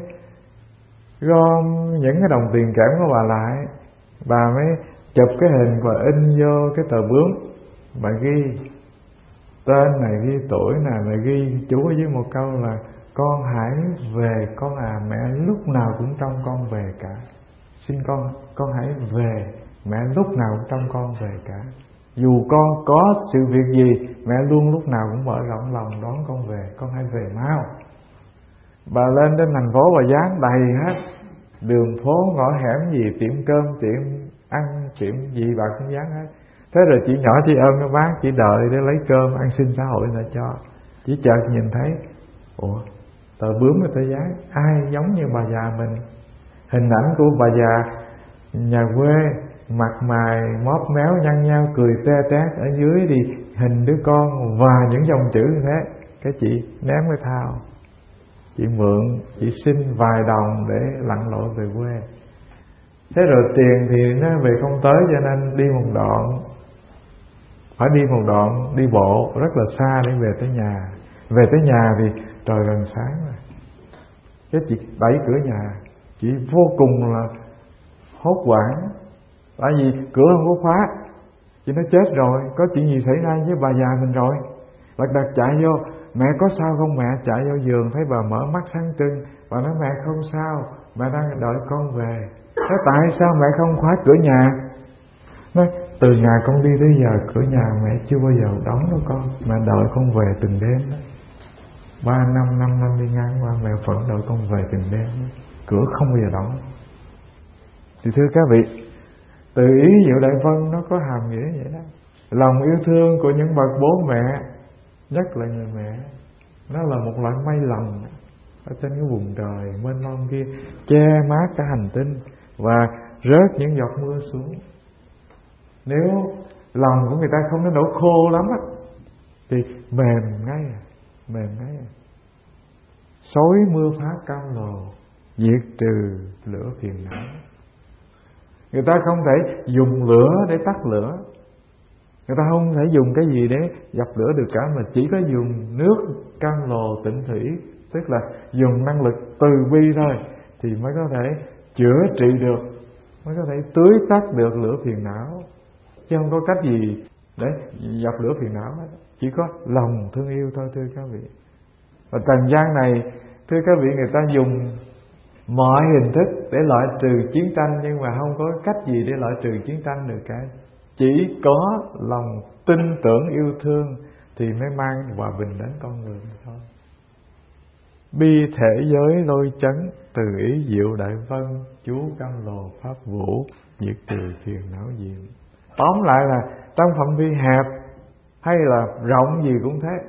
gom những cái đồng tiền kẽm của bà lại, bà mới chụp cái hình và in vô cái tờ bướm, bà ghi tên này, ghi tuổi này, bà ghi chú ở dưới một câu là con hãy về con à, mẹ lúc nào cũng trông con về cả. Xin con hãy về, mẹ lúc nào cũng trông con về cả. Dù con có sự việc gì, mẹ luôn lúc nào cũng mở rộng lòng đón con về. Con hãy về mau. Bà lên đến thành phố bà dán đầy hết, đường phố ngõ hẻm gì, tiệm cơm, tiệm ăn, tiệm gì bà cũng dán hết. Thế rồi chị nhỏ chị ôm cái bát, chị đợi để lấy cơm ăn xin xã hội người ta cho. Chỉ chợt nhìn thấy, ủa, tờ bướm người ta dán, ai giống như bà già mình. Hình ảnh của bà già nhà quê, mặt mày móp méo nhăn nhao, cười te tét. Ở dưới thì hình đứa con và những dòng chữ như thế. Cái chị ném cái thao, chị mượn, chị xin vài đồng để lặn lội về quê. Thế rồi tiền thì nó về không tới, cho nên đi một đoạn, phải đi một đoạn đi bộ rất là xa để về tới nhà. Về tới nhà thì trời gần sáng rồi. Cái chị đẩy cửa nhà, chị vô cùng là hốt hoảng, tại vì cửa không có khóa. Chị nói chết rồi, có chuyện gì xảy ra với bà già mình rồi. Lật đật chạy vô, mẹ có sao không mẹ? Chạy vô giường thấy bà mở mắt sáng trưng. Bà nói mẹ không sao, mẹ đang đợi con về. Nói tại sao mẹ không khóa cửa nhà? Nói từ ngày con đi tới giờ cửa nhà mẹ chưa bao giờ đóng đâu con. Mẹ đợi con về từng đêm đó. 3 năm, 5 năm đi ngang qua mẹ vẫn đợi con về từng đêm đó. Cửa không bao giờ đóng. Thì thưa các vị, từ ý Diệu Đại Vân nó có hàm nghĩa vậy đó. Lòng yêu thương của những bậc bố mẹ, nhất là người mẹ, nó là một loại mây lồng ở trên cái vùng trời mênh mông kia, che mát cả hành tinh và rớt những giọt mưa xuống. Nếu lòng của người ta không đến nỗi khô lắm á, thì mềm ngay à, mềm ngay à. Xối mưa phá cam lồ, diệt trừ lửa phiền não. Người ta không thể dùng lửa để tắt lửa, người ta không thể dùng cái gì để dập lửa được cả, mà chỉ có dùng nước cam lồ tịnh thủy, tức là dùng năng lực từ bi thôi, thì mới có thể chữa trị được, mới có thể tưới tắt được lửa phiền não. Chứ không có cách gì để dập lửa phiền não hết. Chỉ có lòng thương yêu thôi thưa các vị. Và trần gian này thưa các vị, người ta dùng mọi hình thức để loại trừ chiến tranh, nhưng mà không có cách gì để loại trừ chiến tranh được cả. Chỉ có lòng tin tưởng yêu thương thì mới mang hòa bình đến con người thôi. Bi thể giới lôi chấn, từ ý Diệu Đại Vân, chú cam lồ pháp vũ, diệt trừ phiền não diệu. Tóm lại là trong phạm vi hẹp hay là rộng gì cũng thế,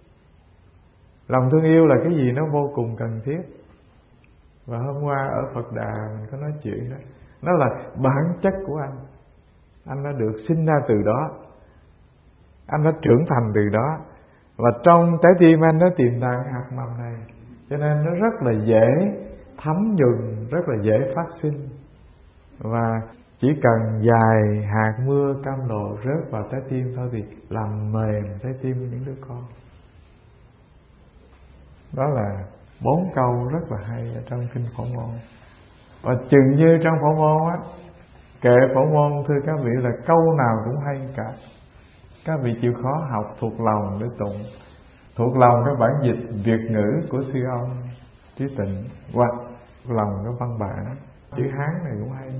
lòng thương yêu là cái gì nó vô cùng cần thiết. Và hôm qua ở Phật Đà mình có nói chuyện đó, nó là bản chất của anh. Anh đã được sinh ra từ đó, anh đã trưởng thành từ đó, và trong trái tim anh nó tiềm tàng hạt mầm này, cho nên nó rất là dễ thấm nhuần, rất là dễ phát sinh. Và chỉ cần vài hạt mưa cam lồ rớt vào trái tim thôi thì làm mềm trái tim của những đứa con. Đó là 4 câu rất là hay ở trong kinh Phổ Môn. Và chừng như trong Phổ Môn á, kệ Phổ Môn thưa các vị là câu nào cũng hay cả. Các vị chịu khó học thuộc lòng để tụng, thuộc lòng cái bản dịch Việt ngữ của sư ông Trí Tịnh, hoặc lòng cái văn bản chữ Hán này cũng hay.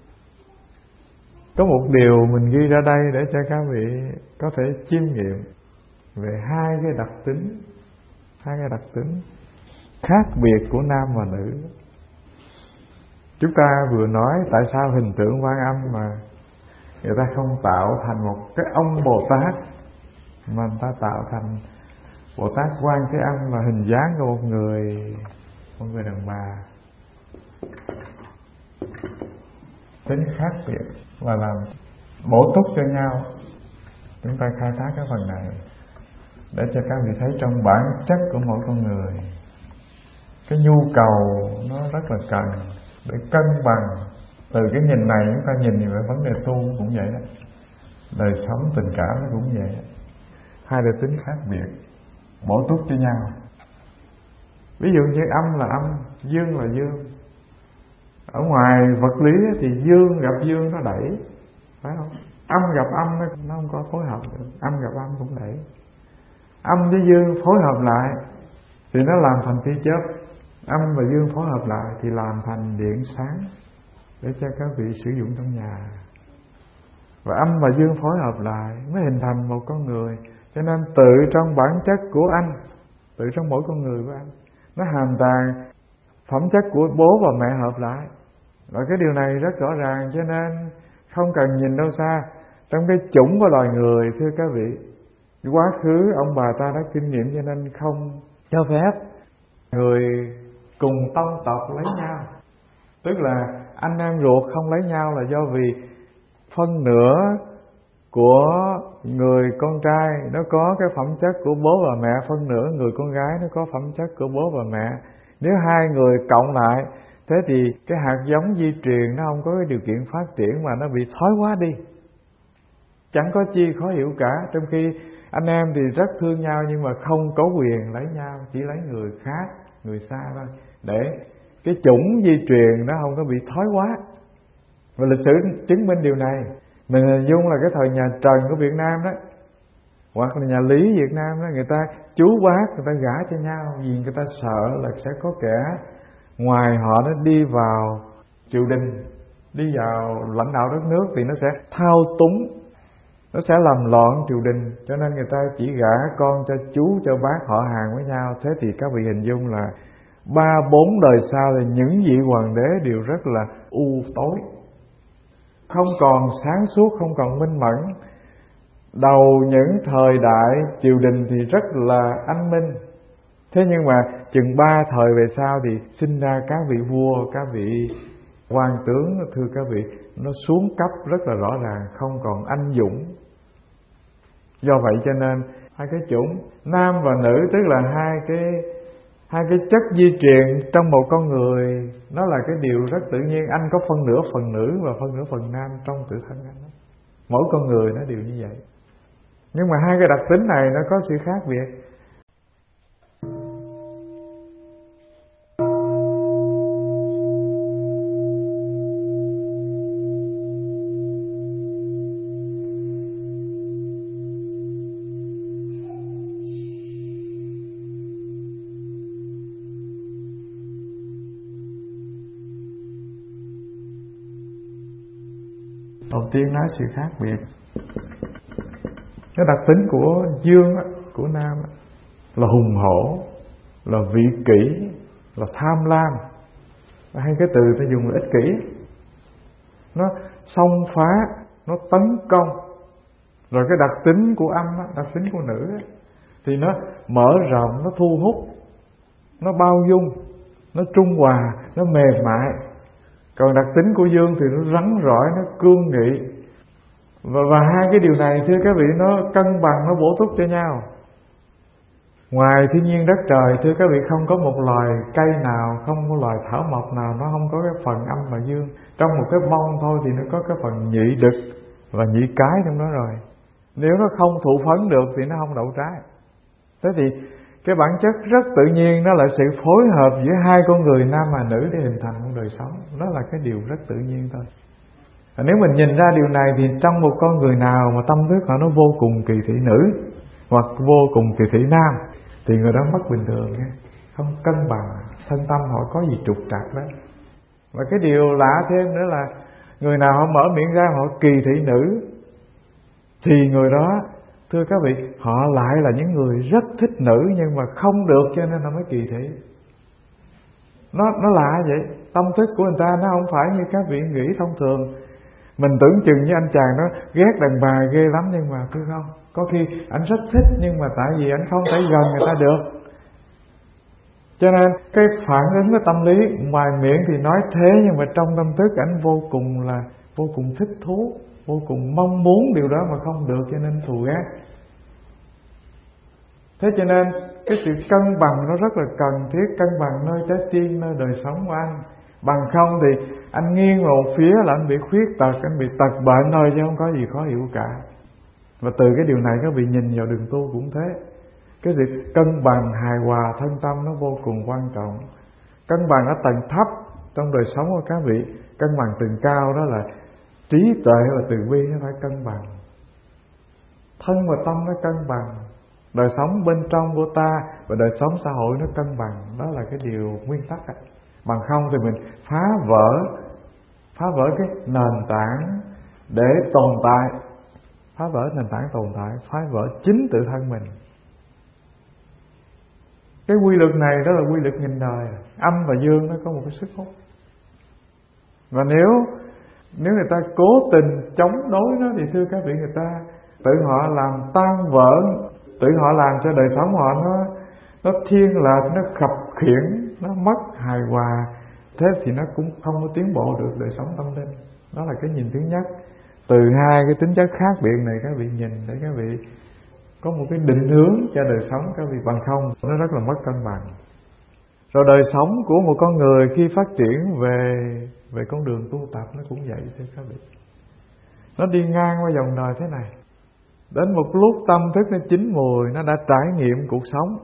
Có một điều mình ghi ra đây để cho các vị có thể chiêm nghiệm về hai cái đặc tính khác biệt của nam và nữ. Chúng ta vừa nói tại sao hình tượng Quan Âm mà người ta không tạo thành một cái ông Bồ Tát, mà người ta tạo thành Bồ Tát Quan Thế Âm là hình dáng của một người đàn bà. Tính khác biệt và làm bổ túc cho nhau. Chúng ta khai thác cái phần này để cho các vị thấy trong bản chất của mỗi con người, cái nhu cầu nó rất là cần để cân bằng. Từ cái nhìn này chúng ta nhìn về vấn đề tu cũng vậy đó, đời sống tình cảm nó cũng vậy đó. Hai đặc tính khác biệt bổ túc cho nhau. Ví dụ như âm là âm, dương là dương. Ở ngoài vật lý thì dương gặp dương nó đẩy, phải không? Âm gặp âm nó không có phối hợp được. Âm gặp âm cũng đẩy. Âm với dương phối hợp lại thì nó làm thành tia chớp. Âm và dương phối hợp lại thì làm thành điện sáng để cho các vị sử dụng trong nhà. và âm và dương phối hợp lại mới hình thành một con người. Cho nên tự trong bản chất của anh, tự trong mỗi con người của anh, nó hàm tàng phẩm chất của bố và mẹ hợp lại. Và cái điều này rất rõ ràng, cho nên không cần nhìn đâu xa. Trong cái chủng của loài người, thưa các vị, quá khứ ông bà ta đã kinh nghiệm, cho nên không cho phép người cùng tông tộc lấy nhau. Tức là anh em ruột không lấy nhau là do vì phân nửa của người con trai nó có cái phẩm chất của bố và mẹ, phân nửa người con gái nó có phẩm chất của bố và mẹ. Nếu hai người cộng lại, thế thì cái hạt giống di truyền nó không có cái điều kiện phát triển mà nó bị thoái hóa đi. Chẳng có chi khó hiểu cả. Trong khi anh em thì rất thương nhau nhưng mà không có quyền lấy nhau, chỉ lấy người khác, người xa thôi, để cái chủng di truyền nó không có bị thoái hóa. Và lịch sử chứng minh điều này. Mình hình dung là cái thời nhà Trần của Việt Nam đó, hoặc là nhà Lý Việt Nam đó, người ta chú bác người ta gả cho nhau vì người ta sợ là sẽ có kẻ ngoài họ nó đi vào triều đình, đi vào lãnh đạo đất nước thì nó sẽ thao túng, nó sẽ làm loạn triều đình. Cho nên người ta chỉ gả con cho chú cho bác họ hàng với nhau. Thế thì các vị hình dung là 3-4 đời sau thì những vị hoàng đế đều rất là u tối, không còn sáng suốt, không còn minh mẫn. Đầu những thời đại triều đình thì rất là anh minh. Thế nhưng mà chừng 3 thời về sau thì sinh ra các vị vua, các vị quan tướng, thưa các vị, nó xuống cấp rất là rõ ràng, không còn anh dũng. Do vậy cho nên hai cái chủng nam và nữ, tức là hai cái chất di truyền trong một con người, nó là cái điều rất tự nhiên. Anh có phân nửa phần nữ và phân nửa phần nam trong tự thân anh. Mỗi con người nó đều như vậy. Nhưng mà hai cái đặc tính này nó có sự khác biệt. Đầu tiên nói sự khác biệt. Cái đặc tính của dương, của nam là hùng hổ, là vị kỷ, là tham lam. Hay cái từ ta dùng là ích kỷ. Nó xông phá, nó tấn công. Rồi cái đặc tính của âm, đặc tính của nữ thì nó mở rộng, nó thu hút, nó bao dung, nó trung hòa, nó mềm mại. Còn đặc tính của dương thì nó rắn rỏi, nó cương nghị. Và hai cái điều này, thưa các vị, nó cân bằng, nó bổ túc cho nhau. Ngoài thiên nhiên đất trời, thưa các vị, không có một loài cây nào, không có loài thảo mộc nào nó không có cái phần âm và dương. Trong một cái bông thôi thì nó có cái phần nhị đực và nhị cái trong đó rồi. Nếu nó không thụ phấn được thì nó không đậu trái. Thế thì cái bản chất rất tự nhiên, nó là sự phối hợp giữa hai con người nam và nữ để hình thành một đời sống. Đó là cái điều rất tự nhiên thôi. Và nếu mình nhìn ra điều này thì trong một con người nào mà tâm thức họ nó vô cùng kỳ thị nữ hoặc vô cùng kỳ thị nam thì người đó mất bình thường, không cân bằng, thân tâm họ có gì trục trặc đó. Và cái điều lạ thêm nữa là người nào họ mở miệng ra họ kỳ thị nữ thì người đó, thưa các vị, họ lại là những người rất thích nữ nhưng mà không được, cho nên nó mới kỳ thị. Nó lạ vậy. Tâm thức của người ta nó không phải như các vị nghĩ thông thường. Mình tưởng chừng như anh chàng đó ghét đàn bà ghê lắm, nhưng mà thưa không, có khi anh rất thích nhưng mà tại vì anh không thể gần người ta được. Cho nên cái phản ứng của tâm lý ngoài miệng thì nói thế, nhưng mà trong tâm thức anh vô cùng thích thú, vô cùng mong muốn điều đó mà không được, cho nên thù ghét. Thế cho nên cái sự cân bằng nó rất là cần thiết, cân bằng nơi trái tim, nơi đời sống của anh. Bằng không thì anh nghiêng một phía là anh bị khuyết tật, anh bị tật bệnh thôi chứ không có gì khó hiểu cả. Và từ cái điều này các vị nhìn vào đường tu cũng thế. Cái sự cân bằng hài hòa thân tâm nó vô cùng quan trọng. Cân bằng ở tầng thấp trong đời sống của các vị, cân bằng tầng cao đó là trí tuệ và từ bi, nó phải cân bằng. Thân và tâm nó cân bằng, đời sống bên trong của ta và đời sống xã hội nó cân bằng. Đó là cái điều nguyên tắc. Bằng không thì mình phá vỡ cái nền tảng để tồn tại, phá vỡ nền tảng tồn tại, phá vỡ chính tự thân mình. Cái quy luật này đó là quy luật nghìn đời, âm và dương nó có một cái sức hút. Và nếu người ta cố tình chống đối nó thì thưa các vị, người ta tự họ làm tan vỡ, tự họ làm cho đời sống họ nó thiên lệch, nó khập khiễng, nó mất hài hòa. Thế thì nó cũng không có tiến bộ được đời sống tâm linh. Đó là cái nhìn thứ nhất. Từ hai cái tính chất khác biệt này các vị nhìn để các vị có một cái định hướng cho đời sống các vị, bằng không nó rất là mất cân bằng. Rồi đời sống của một con người khi phát triển về con đường tu tập nó cũng vậy thưa các vị. Nó đi ngang qua dòng đời thế này. Đến một lúc tâm thức nó chín mùi, nó đã trải nghiệm cuộc sống.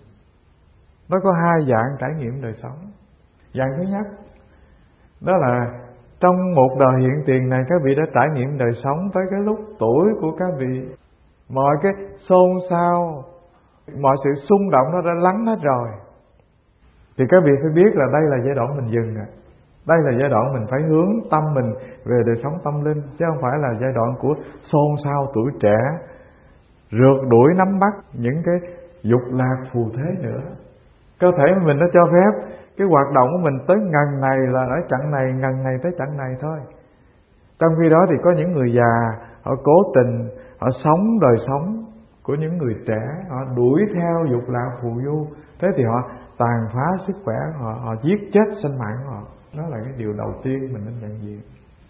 Nó có hai dạng trải nghiệm đời sống. Dạng thứ nhất đó là trong một đời hiện tiền này các vị đã trải nghiệm đời sống tới cái lúc tuổi của các vị, mọi cái xôn xao, mọi sự xung động nó đã lắng hết rồi, thì các vị phải biết là đây là giai đoạn mình dừng. Đây là giai đoạn mình phải hướng tâm mình về đời sống tâm linh, chứ không phải là giai đoạn của xôn xao tuổi trẻ, rượt đuổi nắm bắt những cái dục lạc phù thế nữa. Cơ thể mình nó cho phép cái hoạt động của mình tới ngần này là ở chặng này, ngần này tới chặng này thôi. Trong khi đó thì có những người già, họ cố tình, họ sống đời sống của những người trẻ, họ đuổi theo dục lạc phù du. Thế thì họ tàn phá sức khỏe họ giết chết sinh mạng của họ. Đó là cái điều đầu tiên mình nên nhận diện.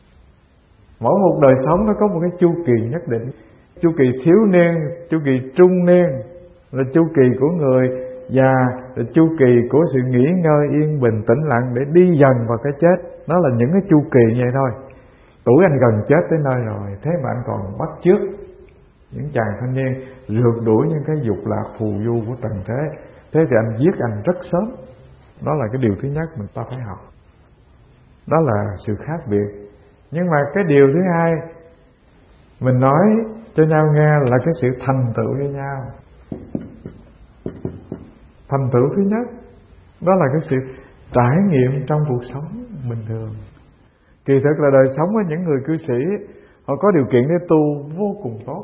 Mỗi một đời sống nó có một cái chu kỳ nhất định. Chu kỳ thiếu niên, chu kỳ trung niên, là chu kỳ của người già, là chu kỳ của sự nghỉ ngơi yên bình tĩnh lặng để đi dần vào cái chết. Đó là những cái chu kỳ như vậy thôi. Tuổi anh gần chết tới nơi rồi, thế mà anh còn bắt chước những chàng thanh niên rượt đuổi những cái dục lạc phù du của trần thế. Thế thì anh giết anh rất sớm. Đó là cái điều thứ nhất mình ta phải học. Đó là sự khác biệt. Nhưng mà cái điều thứ hai mình nói cho nhau nghe là cái sự thành tựu với nhau. Thành tựu thứ nhất đó là cái sự trải nghiệm trong cuộc sống bình thường. Kỳ thực là đời sống của những người cư sĩ, họ có điều kiện để tu vô cùng tốt.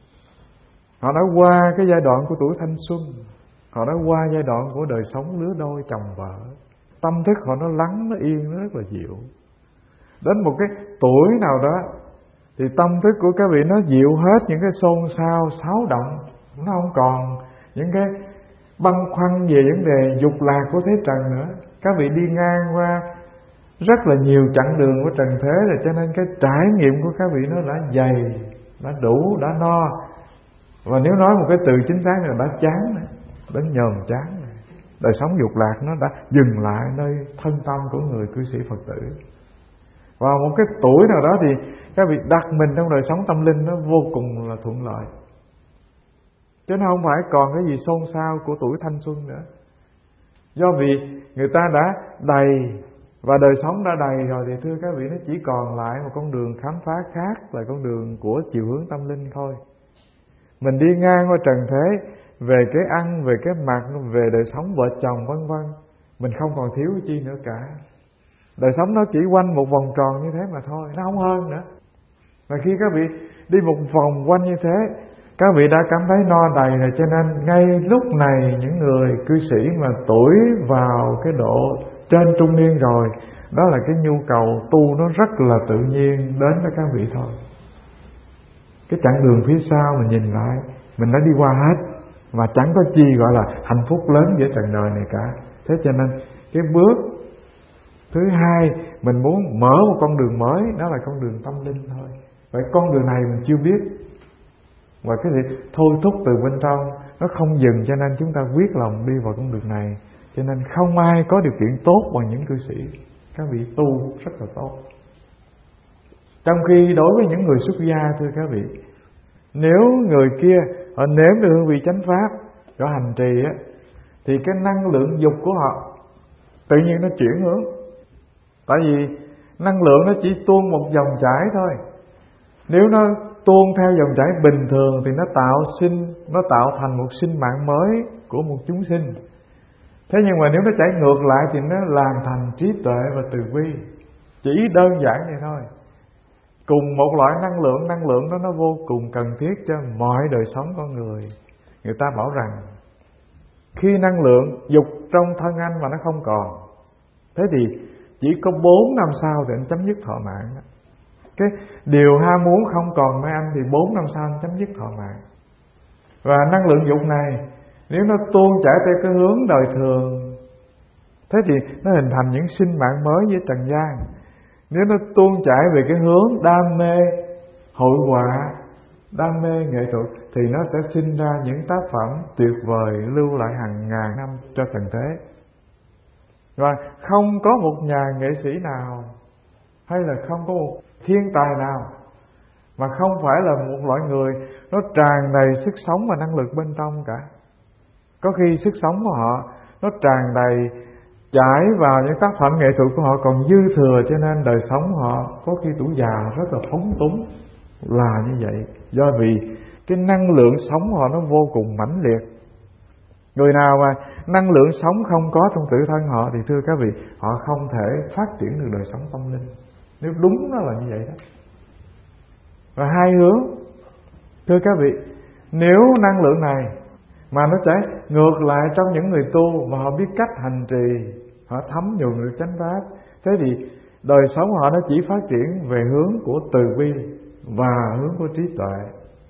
Họ đã qua cái giai đoạn của tuổi thanh xuân, họ đã qua giai đoạn của đời sống lứa đôi chồng vợ. Tâm thức họ nó lắng, nó yên, nó rất là dịu. Đến một cái tuổi nào đó thì tâm thức của các vị nó dịu hết những cái xôn xao, xáo động. Nó không còn những cái băn khoăn về vấn đề dục lạc của thế trần nữa. Các vị đi ngang qua rất là nhiều chặng đường của trần thế rồi, cho nên cái trải nghiệm của các vị nó đã dày, đã đủ, đã no. Và nếu nói một cái từ chính xác là đã chán, đã nhờn chán. Đời sống dục lạc nó đã dừng lại nơi thân tâm của người cư sĩ Phật tử. Vào một cái tuổi nào đó thì các vị đặt mình trong đời sống tâm linh nó vô cùng là thuận lợi. Chứ nó không phải còn cái gì xôn xao của tuổi thanh xuân nữa. Do vì người ta đã đầy và đời sống đã đầy rồi thì thưa các vị, nó chỉ còn lại một con đường khám phá khác, là con đường của chiều hướng tâm linh thôi. Mình đi ngang qua trần thế, về cái ăn, về cái mặc, về đời sống vợ chồng vân vân, mình không còn thiếu cái chi nữa cả. Đời sống nó chỉ quanh một vòng tròn như thế mà thôi, nó không hơn nữa. Và khi các vị đi một vòng quanh như thế, các vị đã cảm thấy no đầy rồi. Cho nên ngay lúc này những người cư sĩ mà tuổi vào cái độ trên trung niên rồi, đó là cái nhu cầu tu nó rất là tự nhiên đến với các vị thôi. Cái chặng đường phía sau mình nhìn lại, mình đã đi qua hết và chẳng có chi gọi là hạnh phúc lớn giữa trần đời này cả. Thế cho nên cái bước thứ hai mình muốn mở một con đường mới, đó là con đường tâm linh thôi. Vậy con đường này mình chưa biết, và cái gì thôi thúc từ bên trong nó không dừng, cho nên chúng ta quyết lòng đi vào con đường này. Cho nên không ai có điều kiện tốt bằng những cư sĩ. Các vị tu rất là tốt. Trong khi đối với những người xuất gia thưa các vị, nếu người kia họ nếm được hương vị chánh pháp, họ hành trì á, thì cái năng lượng dục của họ tự nhiên nó chuyển hướng. Tại vì năng lượng nó chỉ tuôn một dòng chảy thôi. Nếu nó tuôn theo dòng chảy bình thường thì nó tạo thành một sinh mạng mới của một chúng sinh. Thế nhưng mà nếu nó chảy ngược lại thì nó làm thành trí tuệ và từ bi. Chỉ đơn giản vậy thôi. Cùng một loại năng lượng đó nó vô cùng cần thiết cho mọi đời sống con người. Người ta bảo rằng khi năng lượng dục trong thân anh mà nó không còn, thế thì chỉ có 4 năm sau thì anh chấm dứt thọ mạng. Cái điều ham muốn không còn với anh thì 4 năm sau anh chấm dứt thọ mạng. Và năng lượng dục này nếu nó tuôn chảy theo cái hướng đời thường, thế thì nó hình thành những sinh mạng mới với trần gian. Nếu nó tuôn chảy về cái hướng đam mê hội họa, đam mê nghệ thuật, thì nó sẽ sinh ra những tác phẩm tuyệt vời lưu lại hàng ngàn năm cho trần thế. Và không có một nhà nghệ sĩ nào hay là không có một thiên tài nào mà không phải là một loại người nó tràn đầy sức sống và năng lực bên trong cả. Có khi sức sống của họ nó tràn đầy chảy vào những tác phẩm nghệ thuật của họ còn dư thừa, cho nên đời sống của họ có khi tuổi già rất là phóng túng là như vậy. Do vì cái năng lượng sống của họ nó vô cùng mãnh liệt. Người nào mà năng lượng sống không có trong tự thân họ thì thưa các vị, họ không thể phát triển được đời sống tâm linh. Nếu đúng nó là như vậy đó. Và hai hướng, thưa các vị, nếu năng lượng này mà nó chảy ngược lại trong những người tu mà họ biết cách hành trì, họ thấm nhuần được chánh pháp, thế thì đời sống họ nó chỉ phát triển về hướng của từ bi và hướng của trí tuệ.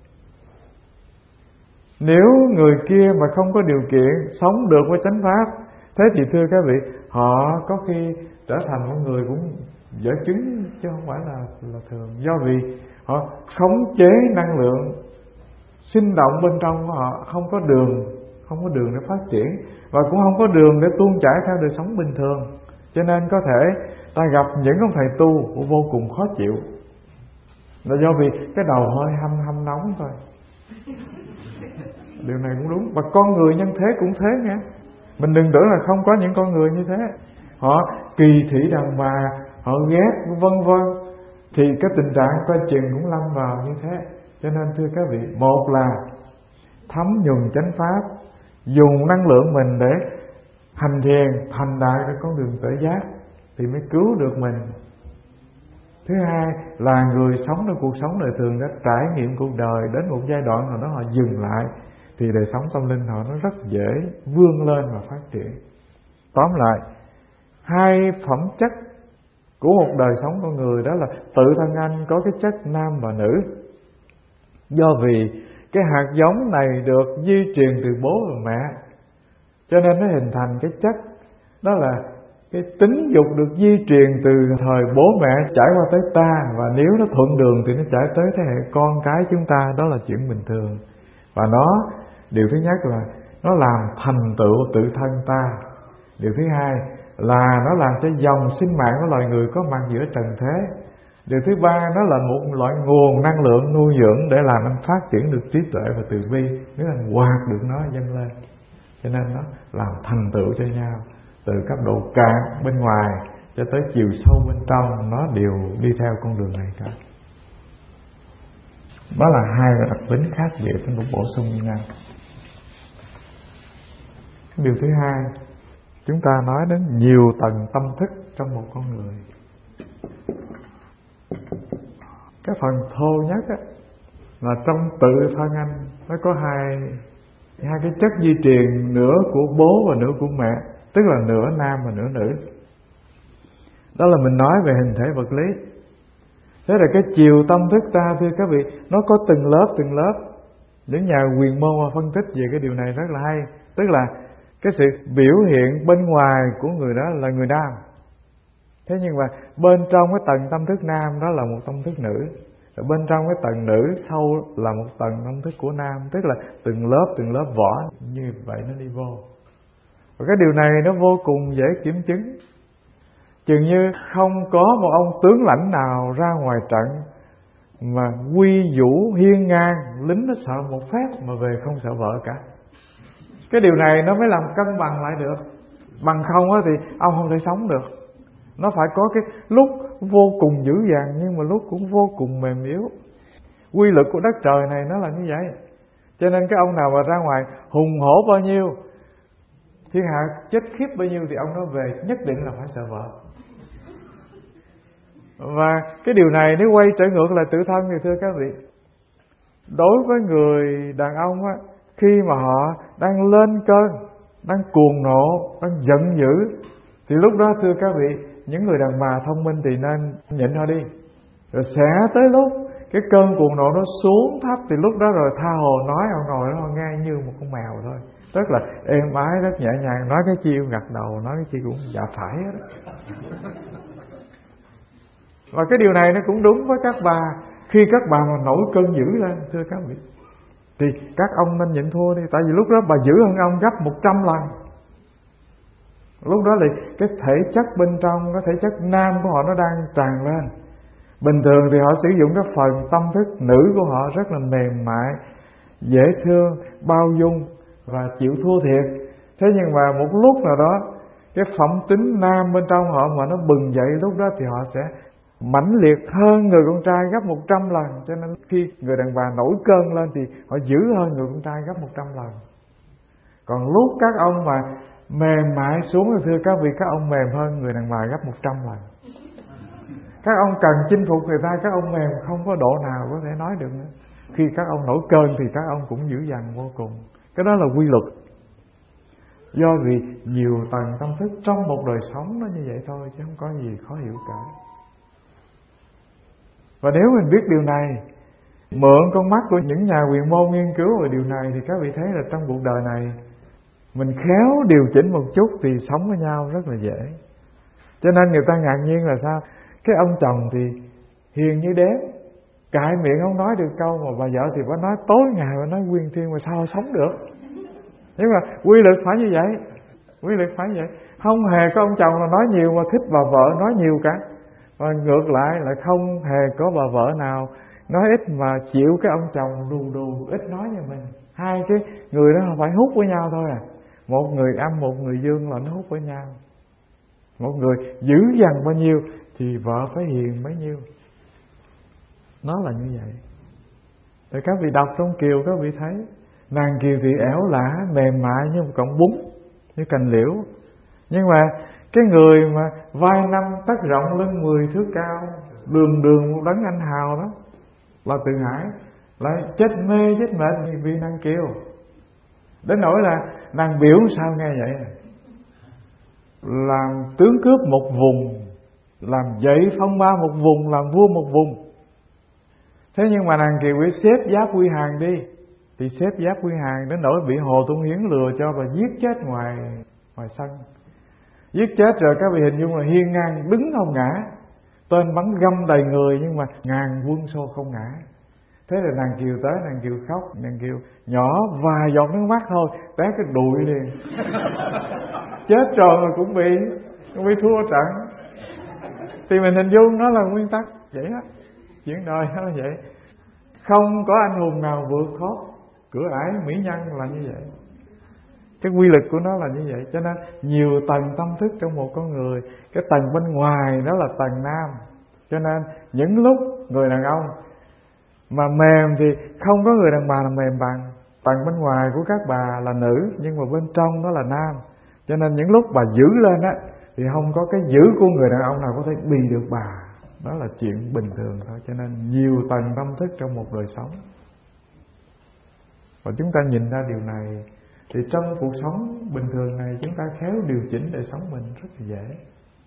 Nếu người kia mà không có điều kiện sống được với chánh pháp, thế thì thưa các vị, họ có khi trở thành một người cũng dở chứng chứ không phải là thường. Do vì họ khống chế năng lượng sinh động bên trong của họ, không có đường để phát triển, và cũng không có đường để tuôn chảy theo đời sống bình thường. Cho nên có thể ta gặp những ông thầy tu vô cùng khó chịu, là do vì cái đầu hơi hâm nóng thôi. Điều này cũng đúng. Và con người nhân thế cũng thế nha. Mình đừng tưởng là không có những con người như thế. Họ kỳ thị đàn bà, họ ghét vân vân, thì cái tình trạng coi chừng cũng lâm vào như thế. Cho nên thưa các vị, một là thấm nhuần chánh pháp, dùng năng lượng mình để hành thiền, thành đại cái con đường tự giác thì mới cứu được mình. Thứ hai là người sống trong cuộc sống đời thường đã trải nghiệm cuộc đời, đến một giai đoạn nào đó họ dừng lại thì đời sống tâm linh họ nó rất dễ vươn lên và phát triển. Tóm lại, hai phẩm chất của một đời sống con người đó là tự thân anh có cái chất nam và nữ. Do vì cái hạt giống này được di truyền từ bố và mẹ, cho nên nó hình thành cái chất đó là cái tính dục được di truyền từ thời bố mẹ trải qua tới ta, và nếu nó thuận đường thì nó trải tới thế hệ con cái chúng ta, đó là chuyện bình thường. Và nó, điều thứ nhất là nó làm thành tựu tự thân ta. Điều thứ hai là nó làm cho dòng sinh mạng của loài người có mặt giữa trần thế. Điều thứ ba, nó là một loại nguồn năng lượng nuôi dưỡng để làm anh phát triển được trí tuệ và từ bi, nếu anh hoạt được nó dâng lên. Cho nên nó làm thành tựu cho nhau, từ cấp độ cạn bên ngoài cho tới chiều sâu bên trong, nó đều đi theo con đường này cả. Đó là hai đặc tính khác biệt, nó cũng bổ sung như nhau. Điều thứ hai, chúng ta nói đến nhiều tầng tâm thức trong một con người. Cái phần thô nhất á, là trong tự thân anh nó có hai cái chất di truyền, nửa của bố và nửa của mẹ, tức là nửa nam và nửa nữ. Đó là mình nói về hình thể vật lý. Thế là cái chiều tâm thức ta, thưa các vị, nó có từng lớp. Những nhà huyền môn mà phân tích về cái điều này rất là hay. Tức là cái sự biểu hiện bên ngoài của người đó là người nam, thế nhưng mà bên trong cái tầng tâm thức nam đó là một tâm thức nữ. Rồi bên trong cái tầng nữ sâu là một tầng tâm thức của nam. Tức là từng lớp vỏ như vậy nó đi vô. Và cái điều này nó vô cùng dễ kiểm chứng. Chừng như không có một ông tướng lãnh nào ra ngoài trận mà quy vũ hiên ngang, lính nó sợ một phép mà về không sợ vợ cả. Cái điều này nó mới làm cân bằng lại được. Bằng không thì ông không thể sống được. Nó phải có cái lúc vô cùng dữ dằn, nhưng mà lúc cũng vô cùng mềm yếu. Quy luật của đất trời này nó là như vậy. Cho nên cái ông nào mà ra ngoài hùng hổ bao nhiêu, thiên hạ chết khiếp bao nhiêu, thì ông nó về nhất định là phải sợ vợ. Và cái điều này nếu quay trở ngược lại tự thân thì thưa các vị, đối với người đàn ông á, khi mà họ đang lên cơn, đang cuồng nộ, đang giận dữ, thì lúc đó thưa các vị, những người đàn bà thông minh thì nên nhịn họ đi. Rồi sẽ tới lúc cái cơn cuồng nộ nó xuống thấp, thì lúc đó rồi tha hồ nói, ông ngồi đó nghe như một con mèo thôi, rất là êm ái, rất nhẹ nhàng, nói cái chi cũng gật đầu, nói cái chi cũng dạ phải hết. Và cái điều này nó cũng đúng với các bà. Khi các bà mà nổi cơn dữ lên thưa các vị, thì các ông nên nhịn thua đi. Tại vì lúc đó bà dữ hơn ông gấp 100 lần. Lúc đó thì cái thể chất bên trong, cái thể chất nam của họ nó đang tràn lên. Bình thường thì họ sử dụng cái phần tâm thức nữ của họ rất là mềm mại, dễ thương, bao dung và chịu thua thiệt. Thế nhưng mà một lúc nào đó cái phẩm tính nam bên trong họ mà nó bừng dậy, lúc đó thì họ sẽ mãnh liệt hơn người con trai gấp 100 lần. Cho nên khi người đàn bà nổi cơn lên thì họ dữ hơn người con trai gấp 100 lần. Còn lúc các ông mà mềm mại xuống thì thưa các vị, các ông mềm hơn người đàn bà gấp 100 lần. Các ông cần chinh phục người ta, các ông mềm không có độ nào có thể nói được nữa. Khi các ông nổi cơn thì các ông cũng dữ dằn vô cùng. Cái đó là quy luật. Do vì nhiều tầng tâm thức trong một đời sống nó như vậy thôi, chứ không có gì khó hiểu cả. Và nếu mình biết điều này, mượn con mắt của những nhà quyền môn nghiên cứu về điều này, thì các vị thấy là trong cuộc đời này mình khéo điều chỉnh một chút thì sống với nhau rất là dễ. Cho nên người ta ngạc nhiên là sao? Cái ông chồng thì hiền như đế, cãi miệng không nói được câu, mà bà vợ thì bà nói tối ngày, bà nói nguyên thiên, mà sao sống được? Nhưng mà quy luật phải như vậy. Quy luật phải như vậy. Không hề có ông chồng là nói nhiều mà thích bà vợ nói nhiều cả. Và ngược lại là không hề có bà vợ nào nói ít mà chịu cái ông chồng đù đù ít nói như mình. Hai cái người đó phải hút với nhau thôi à. Một người âm, một người dương là nó hút với nhau. Một người dữ dằn bao nhiêu thì vợ phải hiền bấy nhiêu. Nó là như vậy. Rồi các vị đọc trong Kiều, các vị thấy nàng Kiều thì ẻo lả, mềm mại như một cọng bún, như cành liễu. Nhưng mà cái người mà vai 5 tấc rộng, lưng 10 thước cao, đường đường một đấng anh hào đó là Từ Hải, lại chết mê chết mệt vì nàng Kiều. Đến nỗi là nàng biểu sao nghe vậy, làm tướng cướp một vùng, làm dậy phong ba một vùng, làm vua một vùng. Thế nhưng mà nàng Kiều bị xếp Giáp Quy Hàng đi, thì xếp Giáp Quy Hàng đến nỗi bị Hồ Tuấn Hiến lừa cho và giết chết ngoài sân. Giết chết rồi các vị hình dung là hiên ngang đứng không ngã, tên bắn găm đầy người nhưng mà ngàn quân xô không ngã. Thế là nàng Kiều tới, nàng Kiều khóc, nàng Kiều nhỏ vài giọt nước mắt thôi, té cái đùi liền. Chết rồi mà cũng bị thua trận. Thì mình hình dung nó là nguyên tắc vậy đó. Chuyện đời nó là vậy. Không có anh hùng nào vượt thoát cửa ải mỹ nhân là như vậy. Cái quy luật của nó là như vậy. Cho nên nhiều tầng tâm thức trong một con người. Cái tầng bên ngoài đó là tầng nam. Cho nên những lúc người đàn ông mà mềm thì không có người đàn bà là mềm bằng. Tầng bên ngoài của các bà là nữ, nhưng mà bên trong đó là nam. Cho nên những lúc bà giữ lên á, thì không có cái giữ của người đàn ông nào có thể bì được bà. Đó là chuyện bình thường thôi. Cho nên nhiều tầng tâm thức trong một đời sống. Và chúng ta nhìn ra điều này, thì trong cuộc sống bình thường này chúng ta khéo điều chỉnh đời sống mình rất là dễ.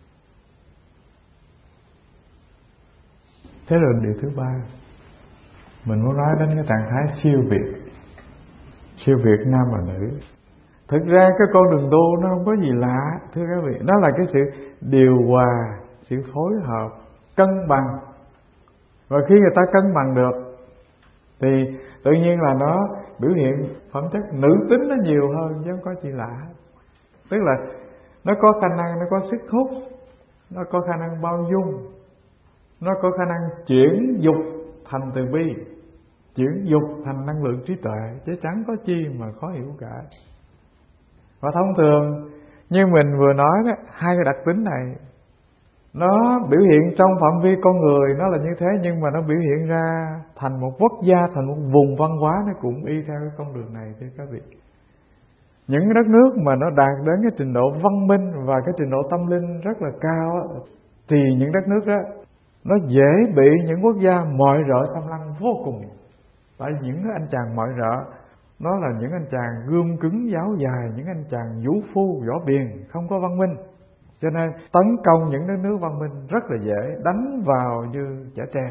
Thế rồi điều thứ ba, mình muốn nói đến cái trạng thái siêu việt. Siêu việt nam và nữ. Thực ra cái con đường tu nó không có gì lạ, thưa các vị. Nó là cái sự điều hòa, sự phối hợp, cân bằng. Và khi người ta cân bằng được thì tự nhiên là nó biểu hiện phẩm chất nữ tính nó nhiều hơn, chứ không có gì lạ. Tức là nó có khả năng, nó có sức hút, nó có khả năng bao dung, nó có khả năng chuyển dục thành từ bi, chuyển dục thành năng lượng trí tuệ, chứ chẳng có chi mà khó hiểu cả. Và thông thường như mình vừa nói đó, hai cái đặc tính này nó biểu hiện trong phạm vi con người nó là như thế, nhưng mà nó biểu hiện ra thành một quốc gia, thành một vùng văn hóa, nó cũng y theo cái con đường này thưa các vị. Những đất nước mà nó đạt đến cái trình độ văn minh và cái trình độ tâm linh rất là cao á, thì những đất nước đó nó dễ bị những quốc gia mọi rợ xâm lăng vô cùng. Tại những anh chàng mọi rợ nó là những anh chàng gươm cứng giáo dài, những anh chàng vũ phu võ biền, không có văn minh, cho nên tấn công những đất nước văn minh rất là dễ, đánh vào như chẻ tre.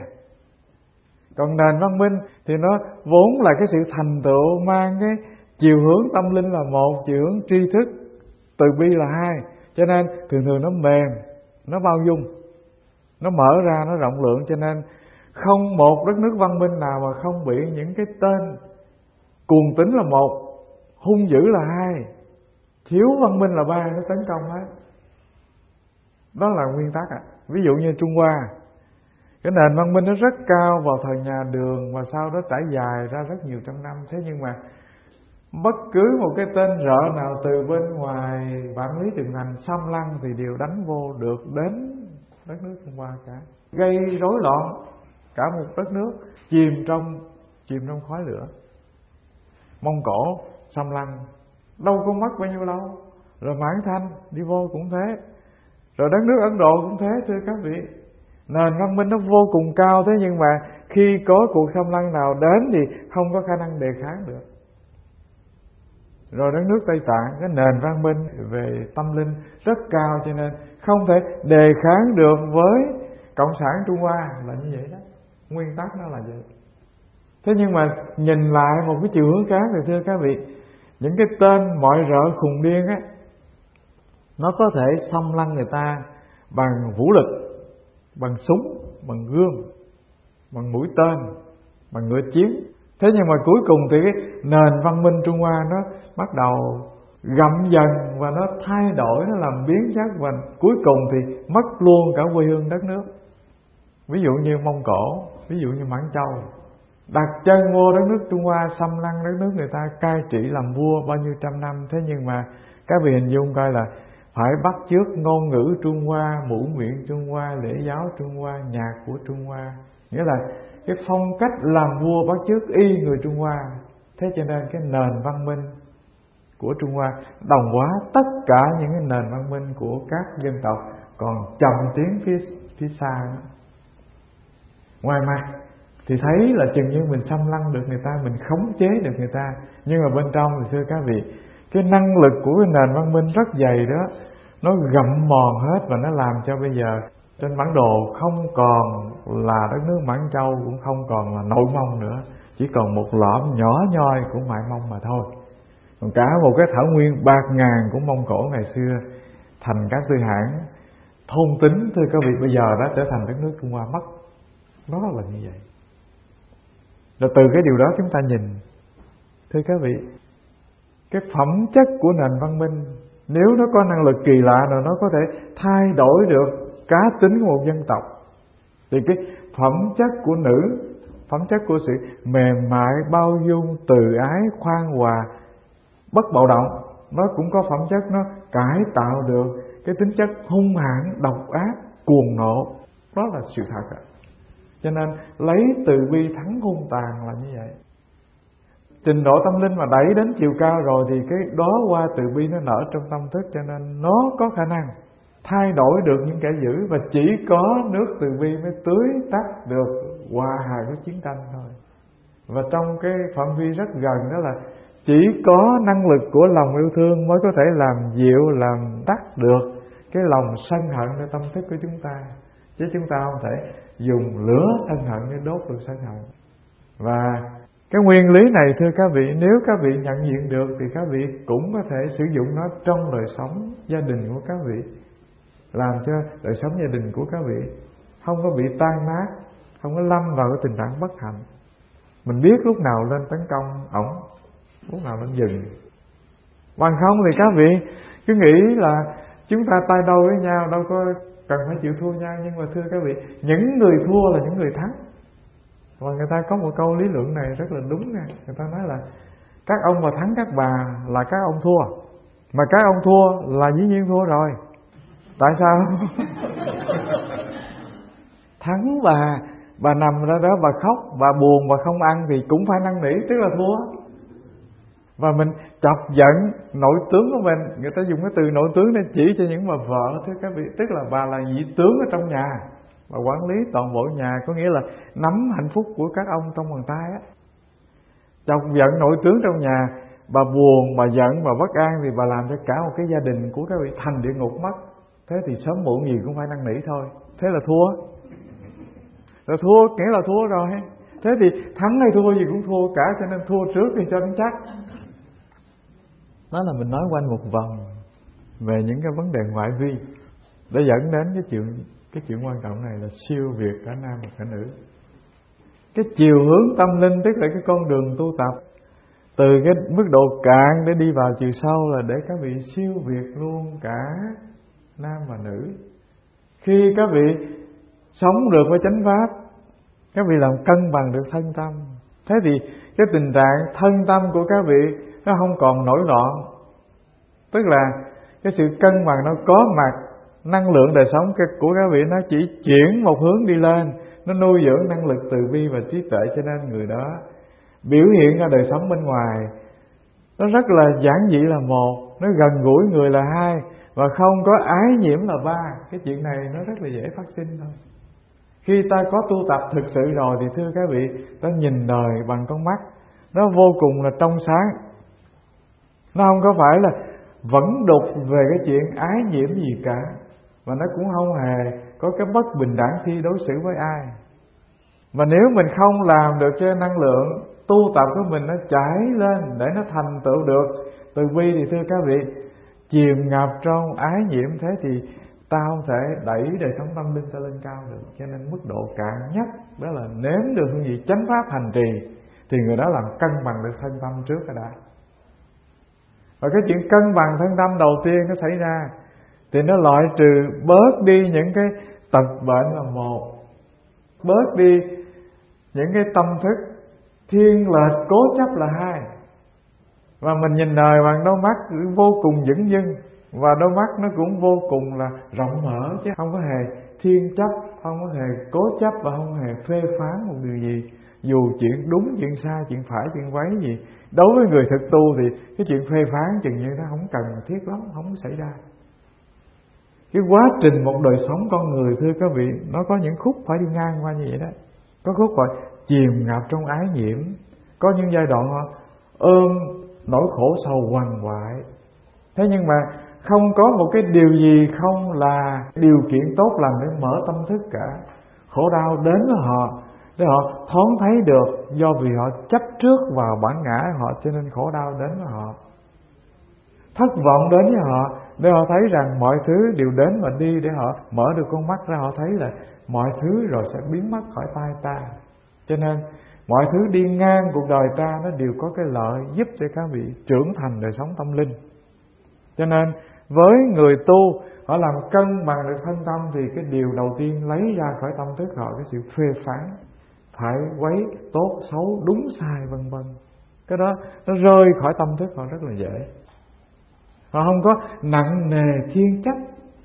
Còn nền văn minh thì nó vốn là cái sự thành tựu mang cái chiều hướng tâm linh là một, chiều hướng tri thức từ bi là hai, cho nên thường thường nó mềm, nó bao dung, nó mở ra, nó rộng lượng. Cho nên không một đất nước văn minh nào mà không bị những cái tên cuồng tín là một, hung dữ là hai, thiếu văn minh là ba, nó tấn công hết. Đó là nguyên tắc ạ. Ví dụ như Trung Hoa, cái nền văn minh nó rất cao vào thời nhà Đường và sau đó trải dài ra rất nhiều trăm năm. Thế nhưng mà bất cứ một cái tên rợ nào từ bên ngoài Vạn Lý Trường Thành xâm lăng thì đều đánh vô được đến đất nước Trung Hoa cả, gây rối loạn cả một đất nước, chìm trong khói lửa. Mông Cổ xâm lăng đâu có mất bao nhiêu lâu, rồi Mãn Thanh đi vô cũng thế, rồi đất nước Ấn Độ cũng thế. Thưa các vị, nền văn minh nó vô cùng cao, thế nhưng mà khi có cuộc xâm lăng nào đến thì không có khả năng đề kháng được. Rồi đất nước Tây Tạng, cái nền văn minh về tâm linh rất cao, cho nên không thể đề kháng được với Cộng sản Trung Hoa, là như vậy đó. Nguyên tắc nó là vậy. Thế nhưng mà nhìn lại một cái chiều hướng khác thì thưa các vị, những cái tên mọi rợ khùng điên á, nó có thể xâm lăng người ta bằng vũ lực, bằng súng, bằng gươm, bằng mũi tên, bằng ngựa chiến. Thế nhưng mà cuối cùng thì cái nền văn minh Trung Hoa nó bắt đầu gặm dần và nó thay đổi, nó làm biến chất, và cuối cùng thì mất luôn cả quê hương đất nước. Ví dụ như Mông Cổ, ví dụ như Mãn Châu, đặt chân vô đất nước Trung Hoa, xâm lăng đất nước người ta, cai trị làm vua bao nhiêu trăm năm. Thế nhưng mà các vị hình dung coi là phải bắt chước ngôn ngữ Trung Hoa, mũi miệng Trung Hoa, lễ giáo Trung Hoa, nhạc của Trung Hoa, nghĩa là cái phong cách làm vua bắt chước y người Trung Hoa. Thế cho nên cái nền văn minh của Trung Hoa đồng hóa tất cả những cái nền văn minh của các dân tộc còn chậm tiến phía xa đó. Ngoài mặt thì thấy là chừng như mình xâm lăng được người ta, mình khống chế được người ta, nhưng mà bên trong thì thưa các vị, cái năng lực của cái nền văn minh rất dày đó, nó gặm mòn hết và nó làm cho bây giờ trên bản đồ không còn là đất nước Mãn Châu, cũng không còn là Nội Mông nữa, chỉ còn một lõm nhỏ nhoi của Ngoại Mông mà thôi. Còn cả một cái thảo nguyên bạt ngàn của Mông Cổ ngày xưa thành các tư hãng thôn tính, thưa các vị, bây giờ đã trở thành đất nước Trung Hoa mất. Nó là như vậy. Rồi từ cái điều đó chúng ta nhìn, thưa các vị, cái phẩm chất của nền văn minh, nếu nó có năng lực kỳ lạ rồi, nó có thể thay đổi được cá tính của một dân tộc, thì cái phẩm chất của nữ, phẩm chất của sự mềm mại, bao dung, từ ái, khoan hòa, bất bạo động, nó cũng có phẩm chất nó cải tạo được cái tính chất hung hãn, độc ác, cuồng nộ. Đó là sự thật ạ. Cho nên lấy từ bi thắng hung tàn là như vậy. Trình độ tâm linh mà đẩy đến chiều cao rồi thì cái đó qua từ bi nó nở trong tâm thức, cho nên nó có khả năng thay đổi được những kẻ dữ, và chỉ có nước từ bi mới tưới tắt được hòa hài của chiến tranh thôi. Và trong cái phạm vi rất gần đó là chỉ có năng lực của lòng yêu thương mới có thể làm dịu, làm tắt được cái lòng sân hậnในtâm thức của chúng ta, chứ chúng ta không thể dùng lửa sân hận để đốt được sân hận. Và cái nguyên lý này thưa các vị, nếu các vị nhận diện được thì các vị cũng có thể sử dụng nó trong đời sống gia đình của các vị, làm cho đời sống gia đình của các vị không có bị tan nát, không có lâm vào cái tình trạng bất hạnh. Mình biết lúc nào lên tấn công ổng, lúc nào lên dừng. Bằng không thì các vị cứ nghĩ là chúng ta tay đôi với nhau, đâu có cần phải chịu thua nhau. Nhưng mà thưa các vị, những người thua là những người thắng. Và người ta có một câu lý luận này rất là đúng nha. Người ta nói là các ông mà thắng các bà là các ông thua, mà các ông thua là dĩ nhiên thua rồi. Tại sao? Thắng bà nằm ra đó, bà khóc, bà buồn, bà không ăn thì cũng phải năn nỉ, tức là thua. Và mình chọc giận nội tướng của mình, người ta dùng cái từ nội tướng để chỉ cho những bà vợ, thưa các vị, tức là bà là vị tướng ở trong nhà, bà quản lý toàn bộ nhà, có nghĩa là nắm hạnh phúc của các ông trong bàn tay á. Chọc giận nội tướng trong nhà, bà buồn, bà giận, bà bất an thì bà làm cho cả một cái gia đình của các vị thành địa ngục mất. Thế thì sớm muộn gì cũng phải năn nỉ thôi. Thế là thua. Rồi thua nghĩa là thua rồi. Thế thì thắng hay thua gì cũng thua cả, cho nên thua trước thì cho nó chắc. Đó là mình nói quanh một vòng về những cái vấn đề ngoại vi để dẫn đến cái chuyện quan trọng này là siêu việt cả nam và cả nữ. Cái chiều hướng tâm linh tức là cái con đường tu tập từ cái mức độ cạn để đi vào chiều sâu là để các vị siêu việt luôn cả nam và nữ. Khi các vị sống được với chánh pháp, các vị làm cân bằng được thân tâm. Thế thì cái tình trạng thân tâm của các vị nó không còn nổi loạn. Tức là cái sự cân bằng nó có mặt, năng lượng đời sống của các vị nó chỉ chuyển một hướng đi lên, nó nuôi dưỡng năng lực từ bi và trí tuệ, cho nên người đó biểu hiện ra đời sống bên ngoài nó rất là giản dị là một, nó gần gũi người là hai, và không có ái nhiễm là ba. Cái chuyện này nó rất là dễ phát sinh thôi. Khi ta có tu tập thực sự rồi thì thưa các vị, ta nhìn đời bằng con mắt nó vô cùng là trong sáng. Nó không có phải là vẫn đục về cái chuyện ái nhiễm gì cả, và nó cũng không hề có cái bất bình đẳng khi đối xử với ai. Mà nếu mình không làm được cho năng lượng tu tập của mình nó chảy lên để nó thành tựu được từ bi thì thưa các vị, chìm ngập trong ái nhiễm, thế thì ta không thể đẩy đời sống tâm linh ta lên cao được. Cho nên mức độ cạn nhất đó là nếm được hương vị chánh pháp hành trì thì người đó làm cân bằng được thân tâm trước cái đã. Và cái chuyện cân bằng thân tâm đầu tiên nó xảy ra thì nó loại trừ bớt đi những cái tật bệnh là một, bớt đi những cái tâm thức thiên lệch cố chấp là hai. Và mình nhìn đời bằng đôi mắt vô cùng dửng dưng, và đôi mắt nó cũng vô cùng là rộng mở, chứ không có hề thiên chấp, không có hề cố chấp và không hề phê phán một điều gì. Dù chuyện đúng, chuyện sai, chuyện phải, chuyện quấy gì, đối với người thực tu thì cái chuyện phê phán chừng như nó không cần thiết lắm, không có xảy ra. Cái quá trình một đời sống con người thưa các vị, nó có những khúc phải đi ngang qua như vậy đó. Có khúc gọi chìm ngập trong ái nhiễm, có những giai đoạn họ ôm nỗi khổ sầu quằn quại. Thế nhưng mà không có một cái điều gì không là điều kiện tốt lành để mở tâm thức cả. Khổ đau đến với họ để họ thoáng thấy được, do vì họ chấp trước vào bản ngã họ cho nên khổ đau đến với họ. Thất vọng đến với họ để họ thấy rằng mọi thứ đều đến và đi, để họ mở được con mắt ra họ thấy là mọi thứ rồi sẽ biến mất khỏi tay ta. Cho nên mọi thứ đi ngang cuộc đời ta nó đều có cái lợi giúp cho các vị trưởng thành đời sống tâm linh. Cho nên với người tu, họ làm cân bằng được thân tâm thì cái điều đầu tiên lấy ra khỏi tâm thức họ cái sự phê phán, phải quấy, tốt, xấu, đúng sai vân vân. Cái đó nó rơi khỏi tâm thức họ rất là dễ. Họ không có nặng nề thiên chấp,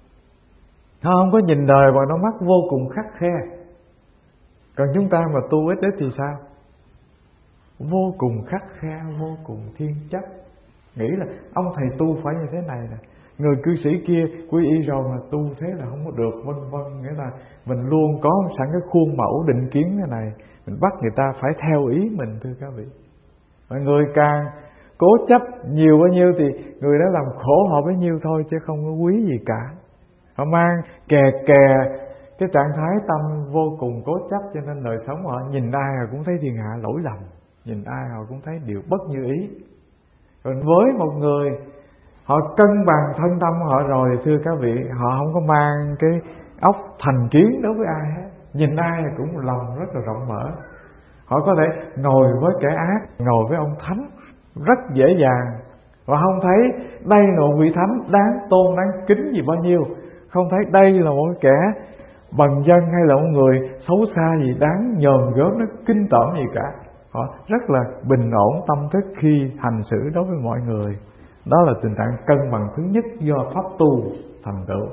họ không có nhìn đời bằng đôi mắt vô cùng khắt khe. Còn chúng ta mà tu ít thì sao? Vô cùng khắt khe, vô cùng thiên chấp, nghĩ là ông thầy tu phải như thế này nè, người cư sĩ kia quy y rồi mà tu thế là không có được, vân vân. Nghĩa là mình luôn có sẵn cái khuôn mẫu định kiến thế này, mình bắt người ta phải theo ý mình thưa các vị. Và người càng cố chấp nhiều bao nhiêu thì người đó làm khổ họ bấy nhiêu thôi, chứ không có quý gì cả. Họ mang kè cái trạng thái tâm vô cùng cố chấp, cho nên đời sống họ nhìn ai họ cũng thấy thiên hạ lỗi lầm, nhìn ai họ cũng thấy điều bất như ý. Còn với một người họ cân bằng thân tâm họ rồi thì thưa các vị, họ không có mang cái óc thành kiến đối với ai hết, nhìn ai cũng lòng rất là rộng mở. Họ có thể ngồi với kẻ ác, ngồi với ông thánh rất dễ dàng, và không thấy đây là một vị thánh đáng tôn đáng kính gì bao nhiêu, không thấy đây là một kẻ bần dân hay là một người xấu xa gì đáng nhòm gớm nó kinh tởm gì cả. Họ rất là bình ổn tâm thức khi hành xử đối với mọi người. Đó là tình trạng cân bằng thứ nhất do pháp tu thành tựu.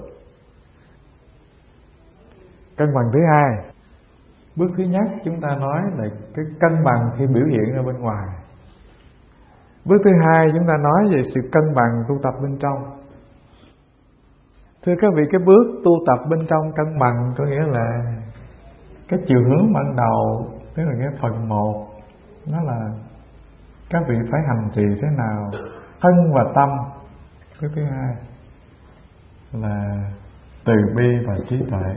Cân bằng thứ hai, bước thứ nhất chúng ta nói là cái cân bằng khi biểu hiện ra bên ngoài. Bước thứ hai chúng ta nói về sự cân bằng tu tập bên trong. Thưa các vị, cái bước tu tập bên trong cân bằng có nghĩa là cái chiều hướng ban đầu, tức là cái phần 1, nó là các vị phải hành trì thế nào thân và tâm. Cái thứ hai là từ bi và trí tuệ.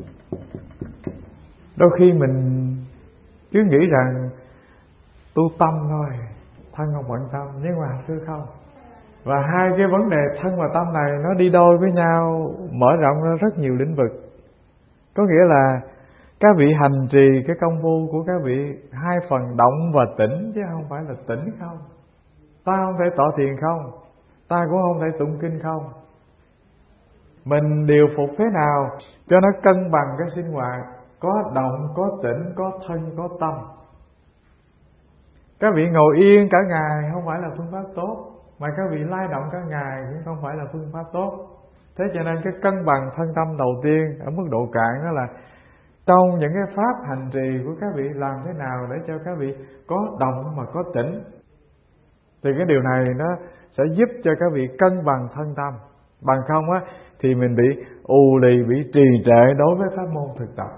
Đôi khi mình cứ nghĩ rằng tu tâm thôi, thân không bận tâm, nhưng mà thưa không. Và hai cái vấn đề thân và tâm này nó đi đôi với nhau, mở rộng ra rất nhiều lĩnh vực. Có nghĩa là các vị hành trì cái công phu của các vị hai phần động và tĩnh, chứ không phải là tĩnh không. Ta không thể tọa thiền không, ta cũng không thể tụng kinh không. Mình điều phục thế nào cho nó cân bằng cái sinh hoạt, có động, có tĩnh, có thân, có tâm. Các vị ngồi yên cả ngày không phải là phương pháp tốt, mà các vị lay động cả ngày cũng không phải là phương pháp tốt. Thế cho nên cái cân bằng thân tâm đầu tiên ở mức độ cạn đó là trong những cái pháp hành trì của các vị làm thế nào để cho các vị có động mà có tĩnh. Thì cái điều này nó sẽ giúp cho các vị cân bằng thân tâm. Bằng không á thì mình bị ù lì, bị trì trệ đối với pháp môn thực tập.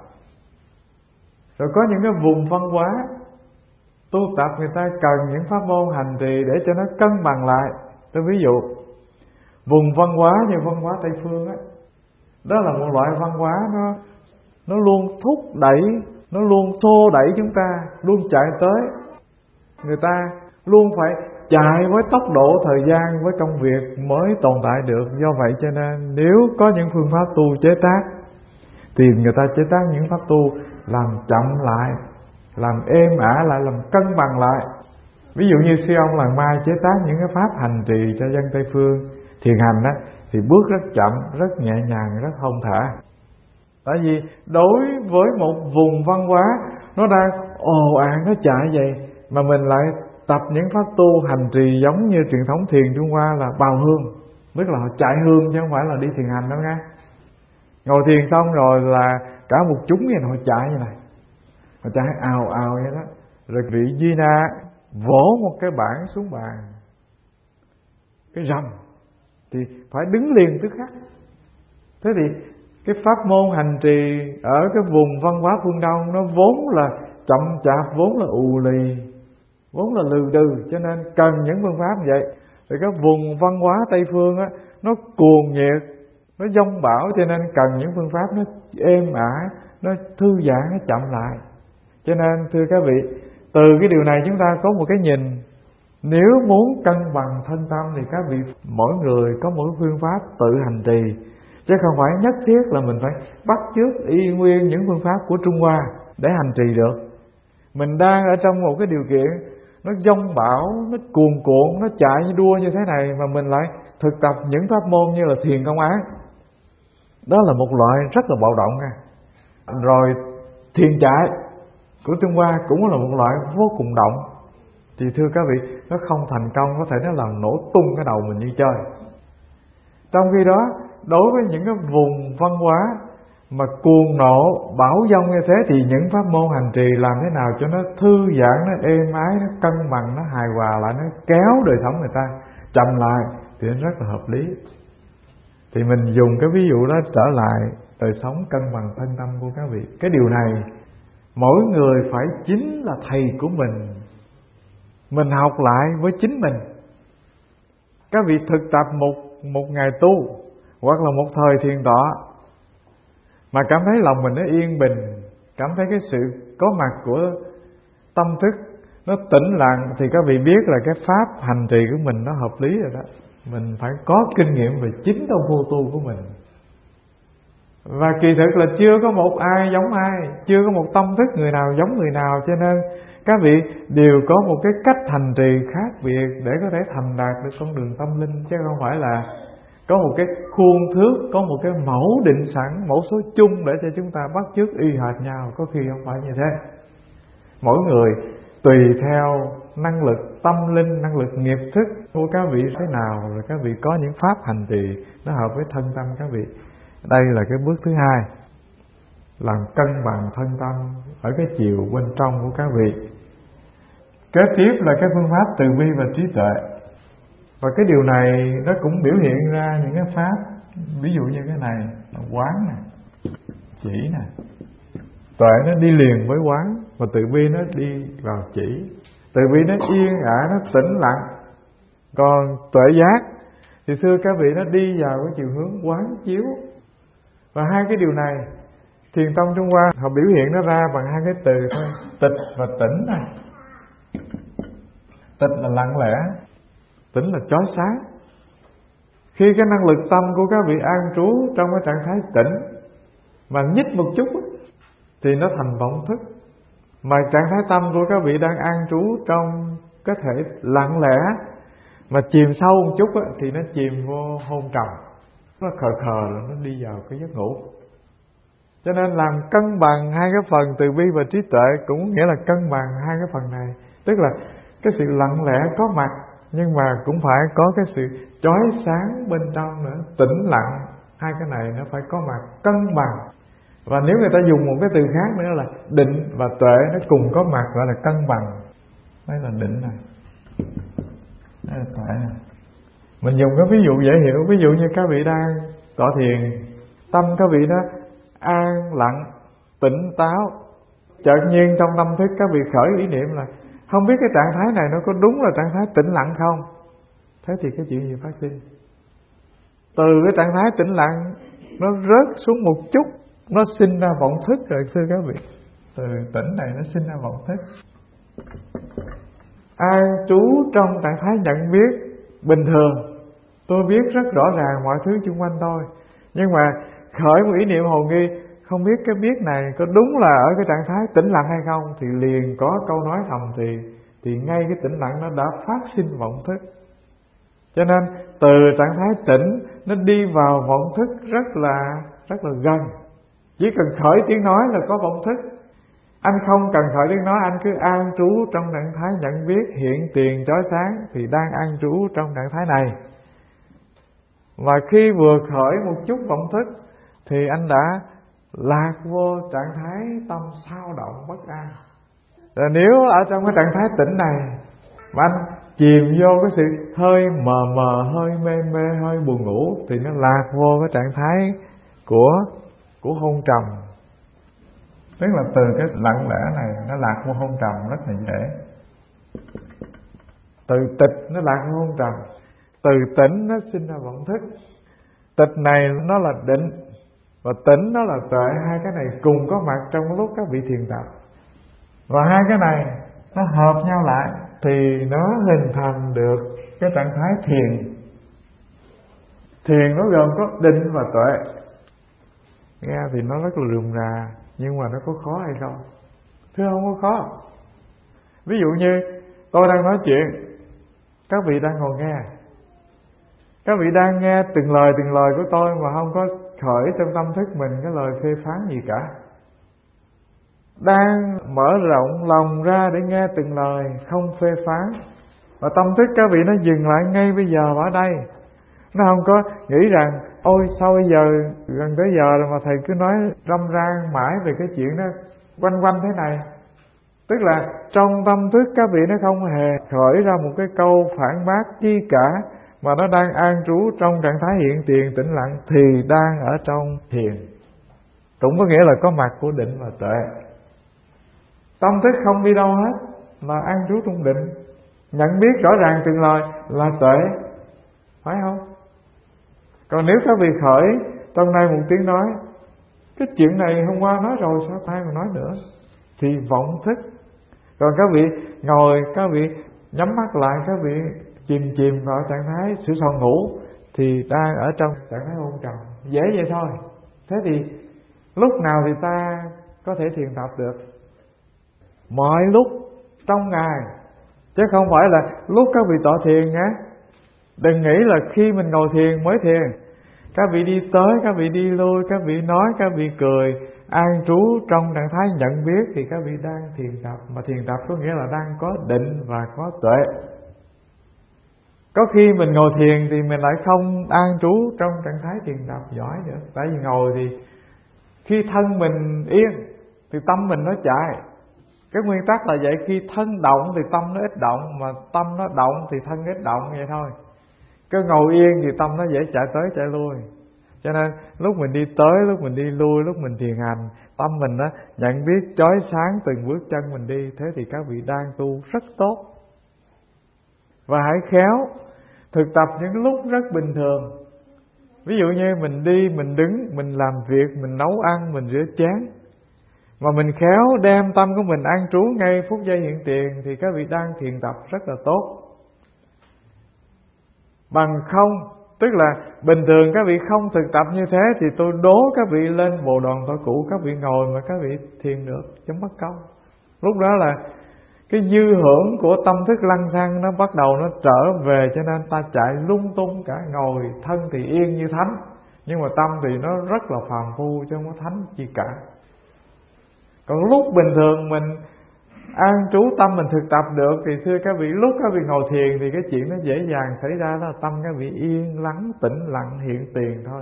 Rồi có những cái vùng văn hóa tu tập người ta cần những pháp môn hành trì để cho nó cân bằng lại. Tôi ví dụ vùng văn hóa như văn hóa Tây Phương á, đó là một loại văn hóa nó luôn thúc đẩy, nó luôn xô đẩy chúng ta, luôn chạy tới. Người ta luôn phải chạy với tốc độ thời gian, với công việc mới tồn tại được. Do vậy cho nên nếu có những phương pháp tu chế tác thì người ta chế tác những pháp tu làm chậm lại, làm êm ả lại, làm cân bằng lại. Ví dụ như sư ông Làng Mai chế tác những cái pháp hành trì cho dân Tây Phương thiền hành đó, thì bước rất chậm, rất nhẹ nhàng, rất thông thả. Tại vì đối với một vùng văn hóa nó đang ồ ạt, nó chạy vậy, mà mình lại tập những pháp tu hành trì giống như truyền thống thiền Trung Hoa là bào hương, tức là họ chạy hương chứ không phải là đi thiền hành đâu nghe. Ngồi thiền xong rồi là cả một chúng vậy họ chạy như này, họ chạy ào ào vậy đó. Rồi vị Di Na vỗ một cái bảng xuống bàn, cái rầm thì phải đứng liền tức khắc. Thế thì cái pháp môn hành trì ở cái vùng văn hóa phương Đông nó vốn là chậm chạp, vốn là ù lì, vốn là lừ đừ, cho nên cần những phương pháp như vậy. Thì cái vùng văn hóa Tây Phương á, nó cuồng nhiệt, nó dông bão, cho nên cần những phương pháp nó êm ả, nó thư giãn, nó chậm lại. Cho nên thưa các vị, từ cái điều này chúng ta có một cái nhìn. Nếu muốn cân bằng thân tâm thì các vị mỗi người có một phương pháp tự hành trì, chứ không phải nhất thiết là mình phải bắt chước y nguyên những phương pháp của Trung Hoa để hành trì được. Mình đang ở trong một cái điều kiện nó dông bão, nó cuồn cuộn, nó chạy như đua như thế này, mà mình lại thực tập những pháp môn như là thiền công án, đó là một loại rất là bạo động nha. Rồi thiền chạy của Trung Hoa cũng là một loại vô cùng động. Thì thưa các vị, nó không thành công, có thể nó làm nổ tung cái đầu mình như chơi. Trong khi đó, đối với những cái vùng văn hóa mà cuồng nộ, bão dông như thế, thì những pháp môn hành trì làm thế nào cho nó thư giãn, nó êm ái, nó cân bằng, nó hài hòa lại, nó kéo đời sống người ta chậm lại, thì nó rất là hợp lý. Thì mình dùng cái ví dụ đó trở lại đời sống cân bằng thân tâm của các vị. Cái điều này mỗi người phải chính là thầy của mình học lại với chính mình. Các vị thực tập một ngày tu hoặc là một thời thiền tọa mà cảm thấy lòng mình nó yên bình, cảm thấy cái sự có mặt của tâm thức nó tĩnh lặng, thì các vị biết là cái pháp hành trì của mình nó hợp lý rồi đó. Mình phải có kinh nghiệm về chính công phu tu của mình. Và kỳ thực là chưa có một ai giống ai, chưa có một tâm thức người nào giống người nào, cho nên các vị đều có một cái cách hành trì khác biệt để có thể thành đạt được con đường tâm linh, chứ không phải là có một cái khuôn thước, có một cái mẫu định sẵn, mẫu số chung để cho chúng ta bắt chước y hệt nhau. Có khi không phải như thế. Mỗi người tùy theo năng lực tâm linh, năng lực nghiệp thức của các vị thế nào, rồi các vị có những pháp hành trì nó hợp với thân tâm các vị. Đây là cái bước thứ hai, làm cân bằng thân tâm ở cái chiều bên trong của các vị. Kế tiếp là cái phương pháp từ bi và trí tuệ. Và cái điều này nó cũng biểu hiện ra những cái pháp Ví dụ như cái này là quán nè, chỉ nè. Tuệ nó đi liền với quán, và từ bi nó đi vào chỉ. Từ bi nó yên ả, nó tĩnh lặng. Còn tuệ giác thì xưa các vị nó đi vào cái chiều hướng quán chiếu. Và hai cái điều này Thiền tông Trung Hoa họ biểu hiện nó ra bằng hai cái từ thôi, tịch và tĩnh này. Tịch là lặng lẽ, tĩnh là chói sáng. Khi cái năng lực tâm của các vị an trú trong cái trạng thái tĩnh mà nhích một chút thì nó thành vọng thức. Mà trạng thái tâm của các vị đang an trú trong cái thể lặng lẽ mà chìm sâu một chút thì nó chìm vô hôn trầm. Nó khờ khờ là nó đi vào cái giấc ngủ. Cho nên làm cân bằng hai cái phần từ bi và trí tuệ cũng nghĩa là cân bằng hai cái phần này. Tức là cái sự lặng lẽ có mặt, nhưng mà cũng phải có cái sự chói sáng bên trong nữa. Tĩnh lặng, hai cái này nó phải có mặt, cân bằng. Và nếu người ta dùng một cái từ khác nữa là định và tuệ nó cùng có mặt, gọi là cân bằng. Đây là định này, đây là tuệ này. Mình dùng cái ví dụ dễ hiểu. Ví dụ như các vị đang tọa thiền, tâm các vị đó an lặng, tỉnh táo. Chợt nhiên trong tâm thức các vị khởi ý niệm là không biết cái trạng thái này nó có đúng là trạng thái tĩnh lặng không. Thế thì cái chuyện gì phát sinh? Từ cái trạng thái tĩnh lặng nó rớt xuống một chút, nó sinh ra vọng thức rồi thưa các vị. Từ tỉnh này nó sinh ra vọng thức. An trú trong trạng thái nhận biết bình thường, tôi biết rất rõ ràng mọi thứ xung quanh tôi, nhưng mà khởi một ý niệm hồ nghi, không biết cái biết này có đúng là ở cái trạng thái tĩnh lặng hay không, thì liền có câu nói thầm thì ngay cái tĩnh lặng nó đã phát sinh vọng thức. Cho nên từ trạng thái tĩnh nó đi vào vọng thức rất là gần. Chỉ cần khởi tiếng nói là có vọng thức. Anh không cần khởi tiếng nói, anh cứ an trú trong trạng thái nhận biết hiện tiền chói sáng thì đang an trú trong trạng thái này. Và khi vừa khởi một chút vọng thức thì anh đã lạc vô trạng thái tâm sao động bất an. Rồi nếu ở trong cái trạng thái tĩnh này mà anh chìm vô cái sự hơi mờ mờ, hơi mê mê, hơi buồn ngủ thì nó lạc vô cái trạng thái của hôn trầm. Tức là từ cái lặng lẽ này nó lạc vô hôn trầm rất là dễ. Từ tịch nó lạc vô hôn trầm, từ tỉnh nó sinh ra vọng thức. Tịch này nó là định và tỉnh nó là tuệ, hai cái này cùng có mặt trong lúc các vị thiền tập. Và hai cái này nó hợp nhau lại thì nó hình thành được cái trạng thái thiền. Thiền nó gồm có định và tuệ. Nghe thì nó rất là rườm rà, nhưng mà nó có khó hay không? Thưa không có khó. Ví dụ như tôi đang nói chuyện, các vị đang ngồi nghe. Các vị đang nghe từng lời của tôi mà không có khởi trong tâm thức mình cái lời phê phán gì cả. Đang mở rộng lòng ra để nghe từng lời, không phê phán. Và tâm thức các vị nó dừng lại ngay bây giờ ở đây. Nó không có nghĩ rằng ôi sao bây giờ gần tới giờ rồi mà thầy cứ nói râm ran mãi về cái chuyện đó quanh quanh thế này. Tức là trong tâm thức các vị nó không hề khởi ra một cái câu phản bác chi cả, mà nó đang an trú trong trạng thái hiện tiền tĩnh lặng thì đang ở trong thiền. Cũng có nghĩa là có mặt của định và tuệ. Tâm thức không đi đâu hết, mà an trú trong định, nhận biết rõ ràng từng lời là tuệ, phải không? Còn nếu các vị khởi trong nay một tiếng nói, cái chuyện này hôm qua nói rồi sao ai mà nói nữa, thì vọng thức. Còn các vị ngồi, các vị nhắm mắt lại, các vị chìm vào trạng thái sửa soạn ngủ thì đang ở trong trạng thái hôn trầm. Dễ vậy thôi. Thế thì lúc nào thì ta có thể thiền tập được? Mọi lúc trong ngày, chứ không phải là lúc các vị tọa thiền nhé. Đừng nghĩ là khi mình ngồi thiền mới thiền. Các vị đi tới, các vị đi lui, các vị nói, các vị cười, an trú trong trạng thái nhận biết thì các vị đang thiền tập. Mà thiền tập có nghĩa là đang có định và có tuệ. Có khi mình ngồi thiền thì mình lại không an trú trong trạng thái thiền tập giỏi nữa. Tại vì ngồi thì khi thân mình yên thì tâm mình nó chạy. Cái nguyên tắc là vậy, khi thân động thì tâm nó ít động, mà tâm nó động thì thân ít động vậy thôi. Cứ ngồi yên thì tâm nó dễ chạy tới chạy lui. Cho nên lúc mình đi tới, lúc mình đi lui, lúc mình thiền hành, tâm mình đó nhận biết chói sáng từng bước chân mình đi. Thế thì các vị đang tu rất tốt. Và hãy khéo thực tập những lúc rất bình thường. Ví dụ như mình đi, mình đứng, mình làm việc, mình nấu ăn, mình rửa chén, mà mình khéo đem tâm của mình an trú ngay phút giây hiện tiền, thì các vị đang thiền tập rất là tốt. Bằng không, tức là bình thường các vị không thực tập như thế, thì tôi đố các vị lên Bồ Đoàn Thọ Cũ, các vị ngồi mà các vị thiền được, chẳng mất công. Lúc đó là cái dư hưởng của tâm thức lăng xăng nó bắt đầu nó trở về, cho nên ta chạy lung tung cả. Ngồi thân thì yên như thánh, nhưng mà tâm thì nó rất là phàm phu, chứ không có thánh gì cả. Còn lúc bình thường mình an trú tâm mình thực tập được, thì thưa các vị, lúc các vị ngồi thiền thì cái chuyện nó dễ dàng xảy ra, đó là tâm các vị yên lắng, tĩnh lặng, hiện tiền thôi.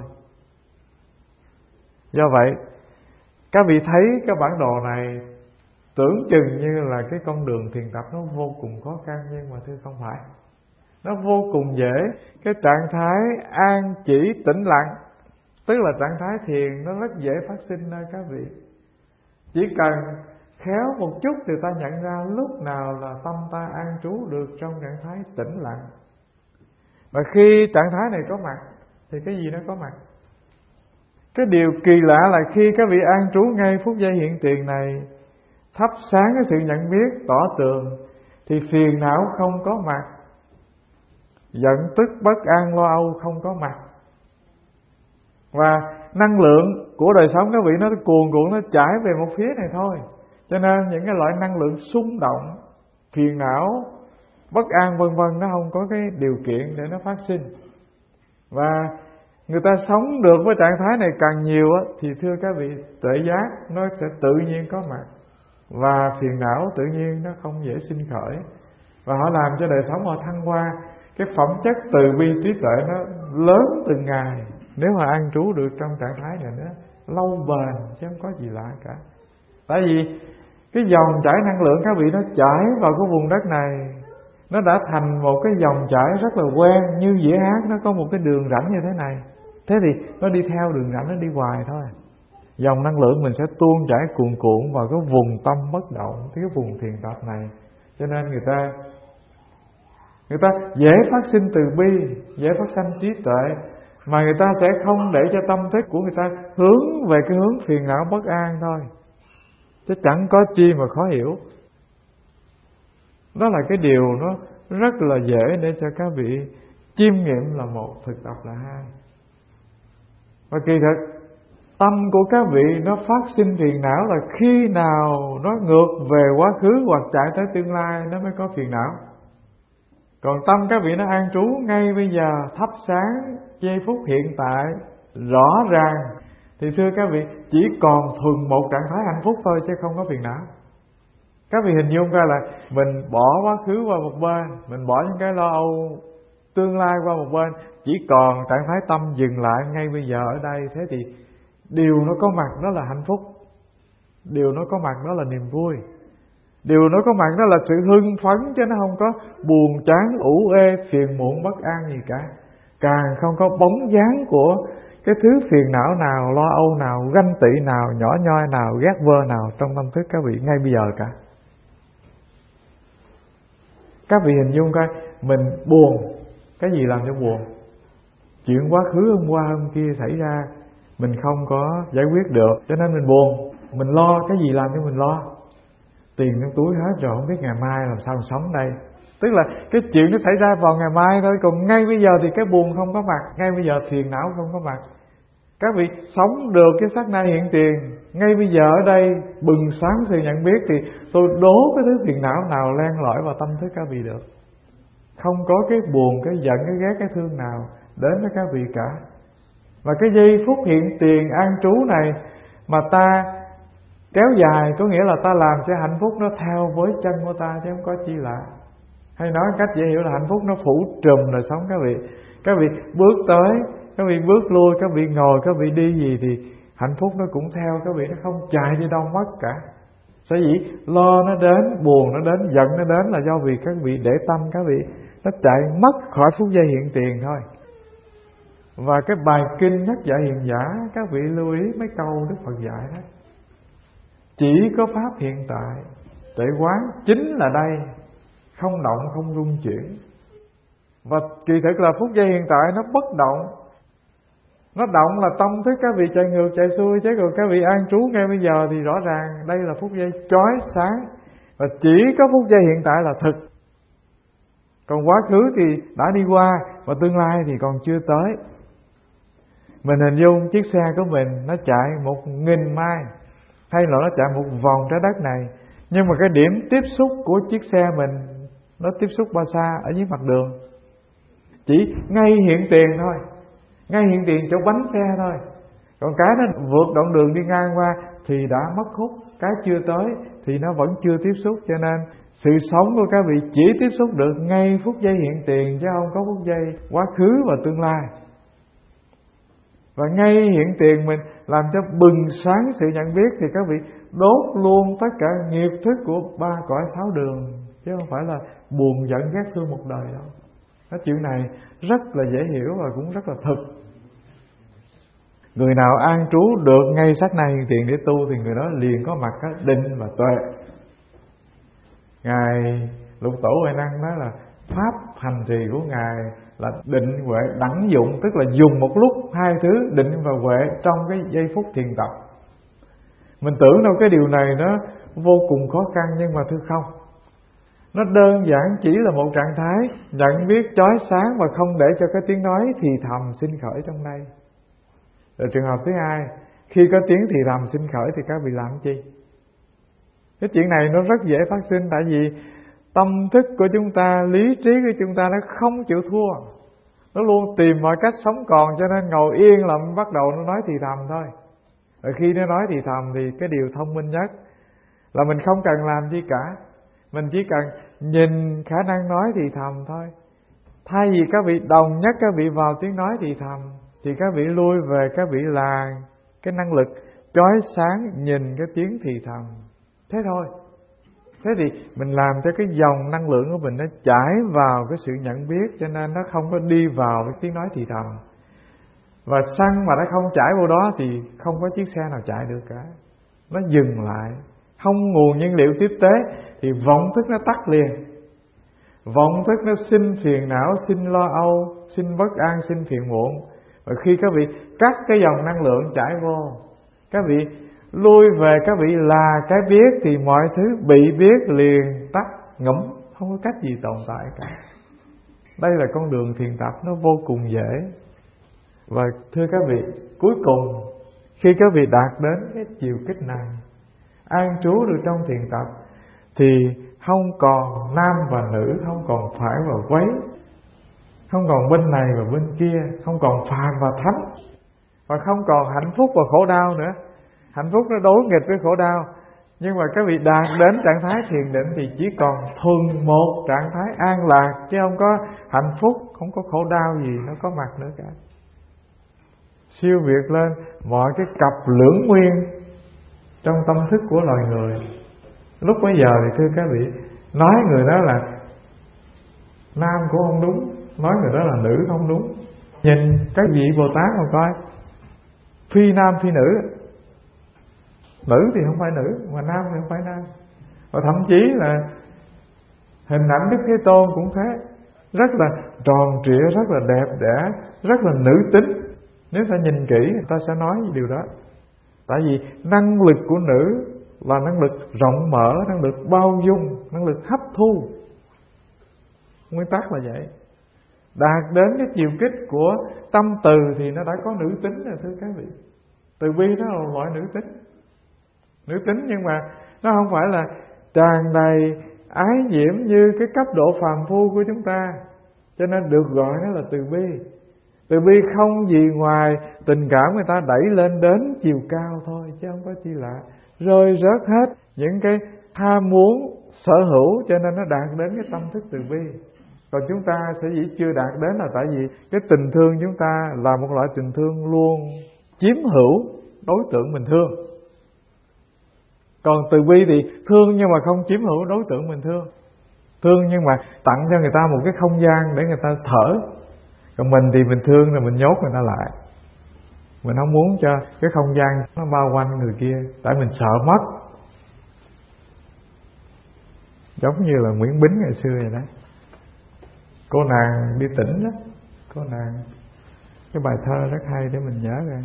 Do vậy các vị thấy cái bản đồ này tưởng chừng như là cái con đường thiền tập nó vô cùng khó khăn, nhưng mà thưa không phải. Nó vô cùng dễ. Cái trạng thái an chỉ tĩnh lặng, tức là trạng thái thiền, nó rất dễ phát sinh nơi các vị. Chỉ cần khéo một chút thì ta nhận ra lúc nào là tâm ta an trú được trong trạng thái tĩnh lặng. Và khi trạng thái này có mặt thì cái gì nó có mặt. Cái điều kỳ lạ là khi các vị an trú ngay phút giây hiện tiền này, thắp sáng cái sự nhận biết tỏ tường, thì phiền não không có mặt, giận tức bất an lo âu không có mặt. Và năng lượng của đời sống các vị nó cuồn cuộn, nó chảy về một phía này thôi. Cho nên những cái loại năng lượng xung động, phiền não, bất an vân vân, nó không có cái điều kiện để nó phát sinh. Và người ta sống được với trạng thái này càng nhiều á, thì thưa các vị, tuệ giác nó sẽ tự nhiên có mặt, và phiền não tự nhiên nó không dễ sinh khởi. Và họ làm cho đời sống họ thăng hoa. Cái phẩm chất từ bi trí tuệ nó lớn từng ngày, nếu mà an trú được trong trạng thái này nó lâu bền, chứ không có gì lạ cả. Tại vì cái dòng chảy năng lượng các vị nó chảy vào cái vùng đất này, nó đã thành một cái dòng chảy rất là quen. Như dĩa hát nó có một cái đường rãnh như thế này, thế thì nó đi theo đường rãnh, nó đi hoài thôi. Dòng năng lượng mình sẽ tuôn chảy cuồn cuộn vào cái vùng tâm bất động, cái vùng thiền tập này. Cho nên người ta dễ phát sinh từ bi, dễ phát sinh trí tuệ, mà người ta sẽ không để cho tâm thức của người ta hướng về cái hướng phiền não bất an thôi, chứ chẳng có chi mà khó hiểu. Đó là cái điều nó rất là dễ để cho các vị chiêm nghiệm là một, thực tập là hai. Và kỳ thực tâm của các vị nó phát sinh phiền não là khi nào nó ngược về quá khứ hoặc chạy tới tương lai nó mới có phiền não. Còn tâm các vị nó an trú ngay bây giờ, thắp sáng giây phút hiện tại rõ ràng, thì thưa các vị, chỉ còn thuần một trạng thái hạnh phúc thôi, chứ không có phiền não. Các vị hình dung ra là mình bỏ quá khứ qua một bên, mình bỏ những cái lo âu tương lai qua một bên, chỉ còn trạng thái tâm dừng lại ngay bây giờ ở đây. Thế thì điều nó có mặt đó là hạnh phúc, điều nó có mặt đó là niềm vui, điều nó có mặt đó là sự hưng phấn, chứ nó không có buồn chán ủ ê phiền muộn bất an gì cả. Càng không có bóng dáng của cái thứ phiền não nào, lo âu nào, ganh tị nào, nhỏ nhoi nào, ghét vơ nào trong tâm thức các vị ngay bây giờ cả. Các vị hình dung coi, mình buồn, cái gì làm cho buồn? Chuyện quá khứ hôm qua hôm kia xảy ra mình không có giải quyết được, cho nên mình buồn. Mình lo, cái gì làm cho mình lo? Tiền trong túi hết rồi, không biết ngày mai làm sao mình sống đây. Tức là cái chuyện nó xảy ra vào ngày mai thôi, còn ngay bây giờ thì cái buồn không có mặt, ngay bây giờ phiền não không có mặt. Các vị sống được cái sát na hiện tiền, ngay bây giờ ở đây bừng sáng sự nhận biết, thì tôi đố cái thứ phiền não nào len lỏi vào tâm thức các vị được. Không có cái buồn, cái giận, cái ghét, cái thương nào đến với các vị cả. Và cái giây phút hiện tiền an trú này mà ta kéo dài, có nghĩa là ta làm cho hạnh phúc nó theo với chân của ta, chứ không có chi lạ. Hay nói cách dễ hiểu là hạnh phúc nó phủ trùm đời sống các vị. Các vị bước tới, các vị bước lui, các vị ngồi, các vị đi gì thì hạnh phúc nó cũng theo các vị, nó không chạy đi đâu mất cả. Sở dĩ lo nó đến, buồn nó đến, giận nó đến là do vì các vị để tâm các vị nó chạy mất khỏi phút giây hiện tiền thôi. Và cái bài kinh nhắc dạy hiền giả, các vị lưu ý mấy câu Đức Phật dạy đó. Chỉ có pháp hiện tại, tuệ quán chính là đây, không động không rung chuyển. Và kỳ thực là phút giây hiện tại nó bất động. Nó động là tâm thức các vị chạy ngược chạy xuôi, chứ còn các vị an trú ngay bây giờ thì rõ ràng đây là phút giây chói sáng. Và chỉ có phút giây hiện tại là thực. Còn quá khứ thì đã đi qua, và tương lai thì còn chưa tới. Mình hình dung chiếc xe của mình nó chạy 1000 mai, hay là nó chạy một vòng trái đất này, nhưng mà cái điểm tiếp xúc của chiếc xe mình nó tiếp xúc bao xa ở dưới mặt đường? Chỉ ngay hiện tiền thôi, ngay hiện tiền chỗ bánh xe thôi. Còn cái nó vượt đoạn đường đi ngang qua thì đã mất hút, cái chưa tới thì nó vẫn chưa tiếp xúc. Cho nên sự sống của các vị chỉ tiếp xúc được ngay phút giây hiện tiền, chứ không có phút giây quá khứ và tương lai. Và ngay hiện tiền mình làm cho bừng sáng sự nhận biết thì các vị đốt luôn tất cả nghiệp thức của 3 cõi 6 đường, chứ không phải là buồn giận ghét thương một đời đâu. Cái chuyện này rất là dễ hiểu và cũng rất là thực. Người nào an trú được ngay sát na hiện tiền để tu thì người đó liền có mặt định và tuệ. Ngài Lục Tổ Huệ Năng nói là pháp hành trì của Ngài là định huệ đẳng dụng, tức là dùng một lúc hai thứ định và huệ trong cái giây phút thiền tập. Mình tưởng đâu cái điều này nó vô cùng khó khăn, nhưng mà thưa không. Nó đơn giản chỉ là một trạng thái nhận biết chói sáng và không để cho cái tiếng nói thì thầm sinh khởi trong đây. Rồi trường hợp thứ hai, khi có tiếng thì thầm sinh khởi thì các vị làm chi? Cái chuyện này nó rất dễ phát sinh, tại vì tâm thức của chúng ta, lý trí của chúng ta nó không chịu thua. Nó luôn tìm mọi cách sống còn, cho nên ngồi yên là bắt đầu nó nói thì thầm thôi. Rồi khi nó nói thì thầm thì cái điều thông minh nhất là mình không cần làm gì cả. Mình chỉ cần nhìn khả năng nói thì thầm thôi. Thay vì các vị đồng nhất các vị vào tiếng nói thì thầm, thì các vị lui về các vị là cái năng lực chói sáng nhìn cái tiếng thì thầm. Thế thôi. Thế thì mình làm cho cái dòng năng lượng của mình nó chảy vào cái sự nhận biết, cho nên nó không có đi vào cái tiếng nói thì thầm. Và xăng mà nó không chảy vô đó thì không có chiếc xe nào chạy được cả. Nó dừng lại. Không nguồn nhiên liệu tiếp tế thì vọng thức nó tắt liền. Vọng thức nó sinh phiền não, sinh lo âu, sinh bất an, sinh phiền muộn. Và khi các vị cắt cái dòng năng lượng chảy vô, các vị lui về các vị là cái biết, thì mọi thứ bị biết liền tắt ngủm, không có cách gì tồn tại cả. Đây là con đường thiền tập nó vô cùng dễ. Và thưa các vị, cuối cùng khi các vị đạt đến cái chiều kích này, an trú được trong thiền tập, thì không còn nam và nữ, không còn phải và quấy, không còn bên này và bên kia, không còn phàm và thánh, và không còn hạnh phúc và khổ đau nữa. Hạnh phúc nó đối nghịch với khổ đau. Nhưng mà các vị đạt đến trạng thái thiền định thì chỉ còn thuần một trạng thái an lạc, chứ không có hạnh phúc, không có khổ đau gì nó có mặt nữa cả. Siêu việt lên mọi cái cặp lưỡng nguyên trong tâm thức của loài người. Lúc bấy giờ thì thưa các vị, nói người đó là nam cũng không đúng, nói người đó là nữ không đúng. Nhìn các vị Bồ Tát mà coi, phi nam phi nữ. Nữ thì không phải nữ, mà nam thì không phải nam. Và thậm chí là hình ảnh Đức Thế Tôn cũng thế, rất là tròn trịa, rất là đẹp đẽ, rất là nữ tính. Nếu ta nhìn kỹ, người ta sẽ nói điều đó. Tại vì năng lực của nữ là năng lực rộng mở, năng lực bao dung, năng lực hấp thu. Nguyên tắc là vậy. Đạt đến cái chiều kích của tâm từ thì nó đã có nữ tính rồi thưa các vị. Từ bi nó là loại nữ tính. Nữ tính nhưng mà nó không phải là tràn đầy ái nhiễm như cái cấp độ phàm phu của chúng ta, cho nên được gọi nó là từ bi. Từ bi không gì ngoài tình cảm người ta đẩy lên đến chiều cao thôi, chứ không có chi lạ. Rơi rớt hết những cái tham muốn sở hữu, cho nên nó đạt đến cái tâm thức từ bi. Còn chúng ta sẽ dĩ chưa đạt đến là tại vì cái tình thương chúng ta là một loại tình thương luôn chiếm hữu đối tượng mình thương. Còn từ bi thì thương nhưng mà không chiếm hữu đối tượng mình thương. Thương nhưng mà tặng cho người ta một cái không gian để người ta thở, Còn mình thì mình thương là mình nhốt người ta lại. Mình không muốn cho cái không gian nó bao quanh người kia, tại mình sợ mất. Giống như là Nguyễn Bính ngày xưa vậy đó. Cô nàng đi tỉnh đó, cô nàng, cái bài thơ rất hay để mình nhớ ra.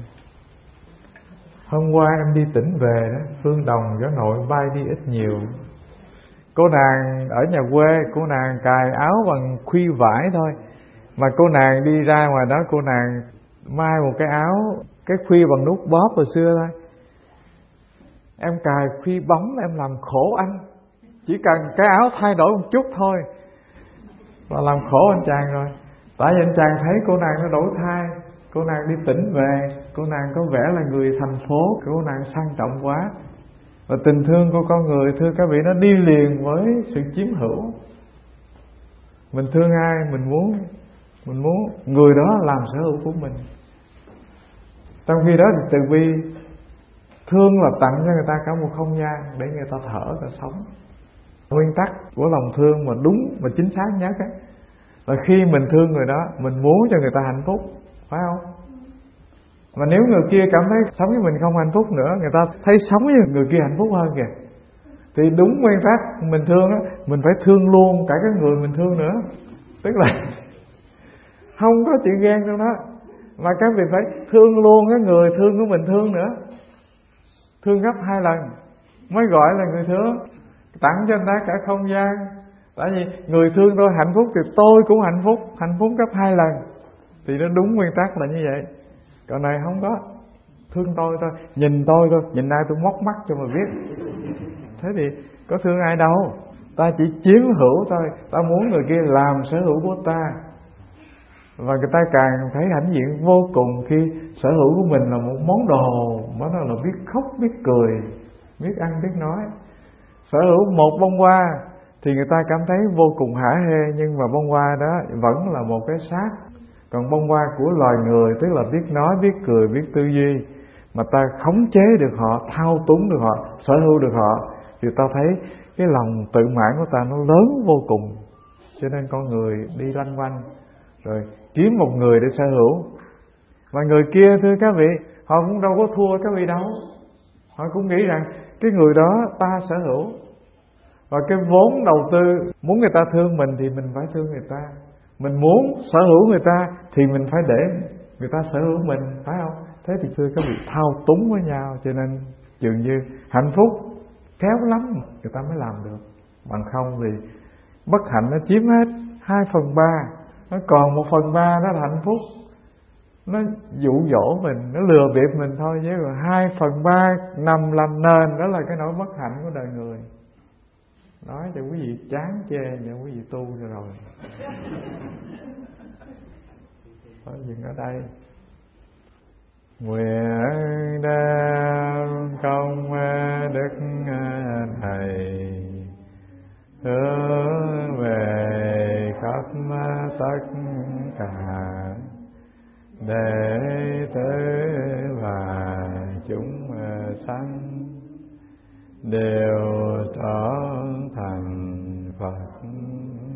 Hôm qua em đi tỉnh về đó, phương đồng gió nội bay đi ít nhiều. Cô nàng ở nhà quê, cô nàng cài áo bằng khuy vải thôi, mà cô nàng đi ra ngoài đó, cô nàng mai một cái áo, cái khuy bằng nút bóp hồi xưa thôi. Em cài khuy bóng em làm khổ anh, chỉ cần cái áo thay đổi một chút thôi là làm khổ anh chàng rồi. Tại vì anh chàng thấy cô nàng nó đổi thay, cô nàng đi tỉnh về, cô nàng có vẻ là người thành phố, cô nàng sang trọng quá. Và tình thương của con người, thưa các vị, nó đi liền với sự chiếm hữu. Mình thương ai, mình muốn người đó làm sở hữu của mình. Trong khi đó thì từ bi thương là tặng cho người ta cả một không gian để người ta thở và sống. Nguyên tắc của lòng thương mà đúng và chính xác nhất ấy, là khi mình thương người đó, mình muốn cho người ta hạnh phúc, phải không? Mà nếu người kia cảm thấy sống với mình không hạnh phúc nữa, người ta thấy sống với người kia hạnh phúc hơn kìa, thì đúng nguyên tắc mình thương á, mình phải thương luôn cả cái người mình thương nữa. Tức là không có chuyện ghen trong đó, mà các vị phải thương luôn cái người thương của mình thương nữa. Thương gấp 2 lần mới gọi là người thương. Tặng cho người ta cả không gian. Tại vì người thương tôi hạnh phúc thì tôi cũng hạnh phúc gấp 2 lần. Thì nó đúng nguyên tắc là như vậy. Còn này không có. Thương tôi thôi, nhìn tôi thôi, nhìn ai tôi móc mắt cho mà biết. Thế thì có thương ai đâu. Ta chỉ chiếm hữu thôi. Ta muốn người kia làm sở hữu của ta. Và người ta càng thấy hãnh diện vô cùng khi sở hữu của mình là một món đồ mà nó là biết khóc, biết cười, biết ăn, biết nói. Sở hữu một bông hoa thì người ta cảm thấy vô cùng hả hê, nhưng mà bông hoa đó vẫn là một cái xác. Còn bông hoa của loài người, tức là biết nói, biết cười, biết tư duy, mà ta khống chế được họ, thao túng được họ, sở hữu được họ, thì ta thấy cái lòng tự mãn của ta nó lớn vô cùng. Cho nên con người đi loanh quanh rồi kiếm một người để sở hữu. Và người kia, thưa các vị, họ cũng đâu có thua các vị đâu. Họ cũng nghĩ rằng cái người đó ta sở hữu, và cái vốn đầu tư muốn người ta thương mình thì mình phải thương người ta. Mình muốn sở hữu người ta thì mình phải để người ta sở hữu mình, phải không? Thế thì thưa các vị, thao túng với nhau, cho nên dường như hạnh phúc khéo lắm người ta mới làm được. Bằng không thì bất hạnh nó chiếm hết 2/3, nó còn 1/3 đó là hạnh phúc. Nó dụ dỗ mình, nó lừa bịp mình thôi, chứ rồi 2/3 nằm làm nền, đó là cái nỗi bất hạnh của đời người. Nói cho quý vị chán chê, cho quý vị tu cho rồi. Thôi dừng ở đây. Nguyện đem công đức này hướng về khắp tất cả đệ tử và chúng sanh đều trở thành Phật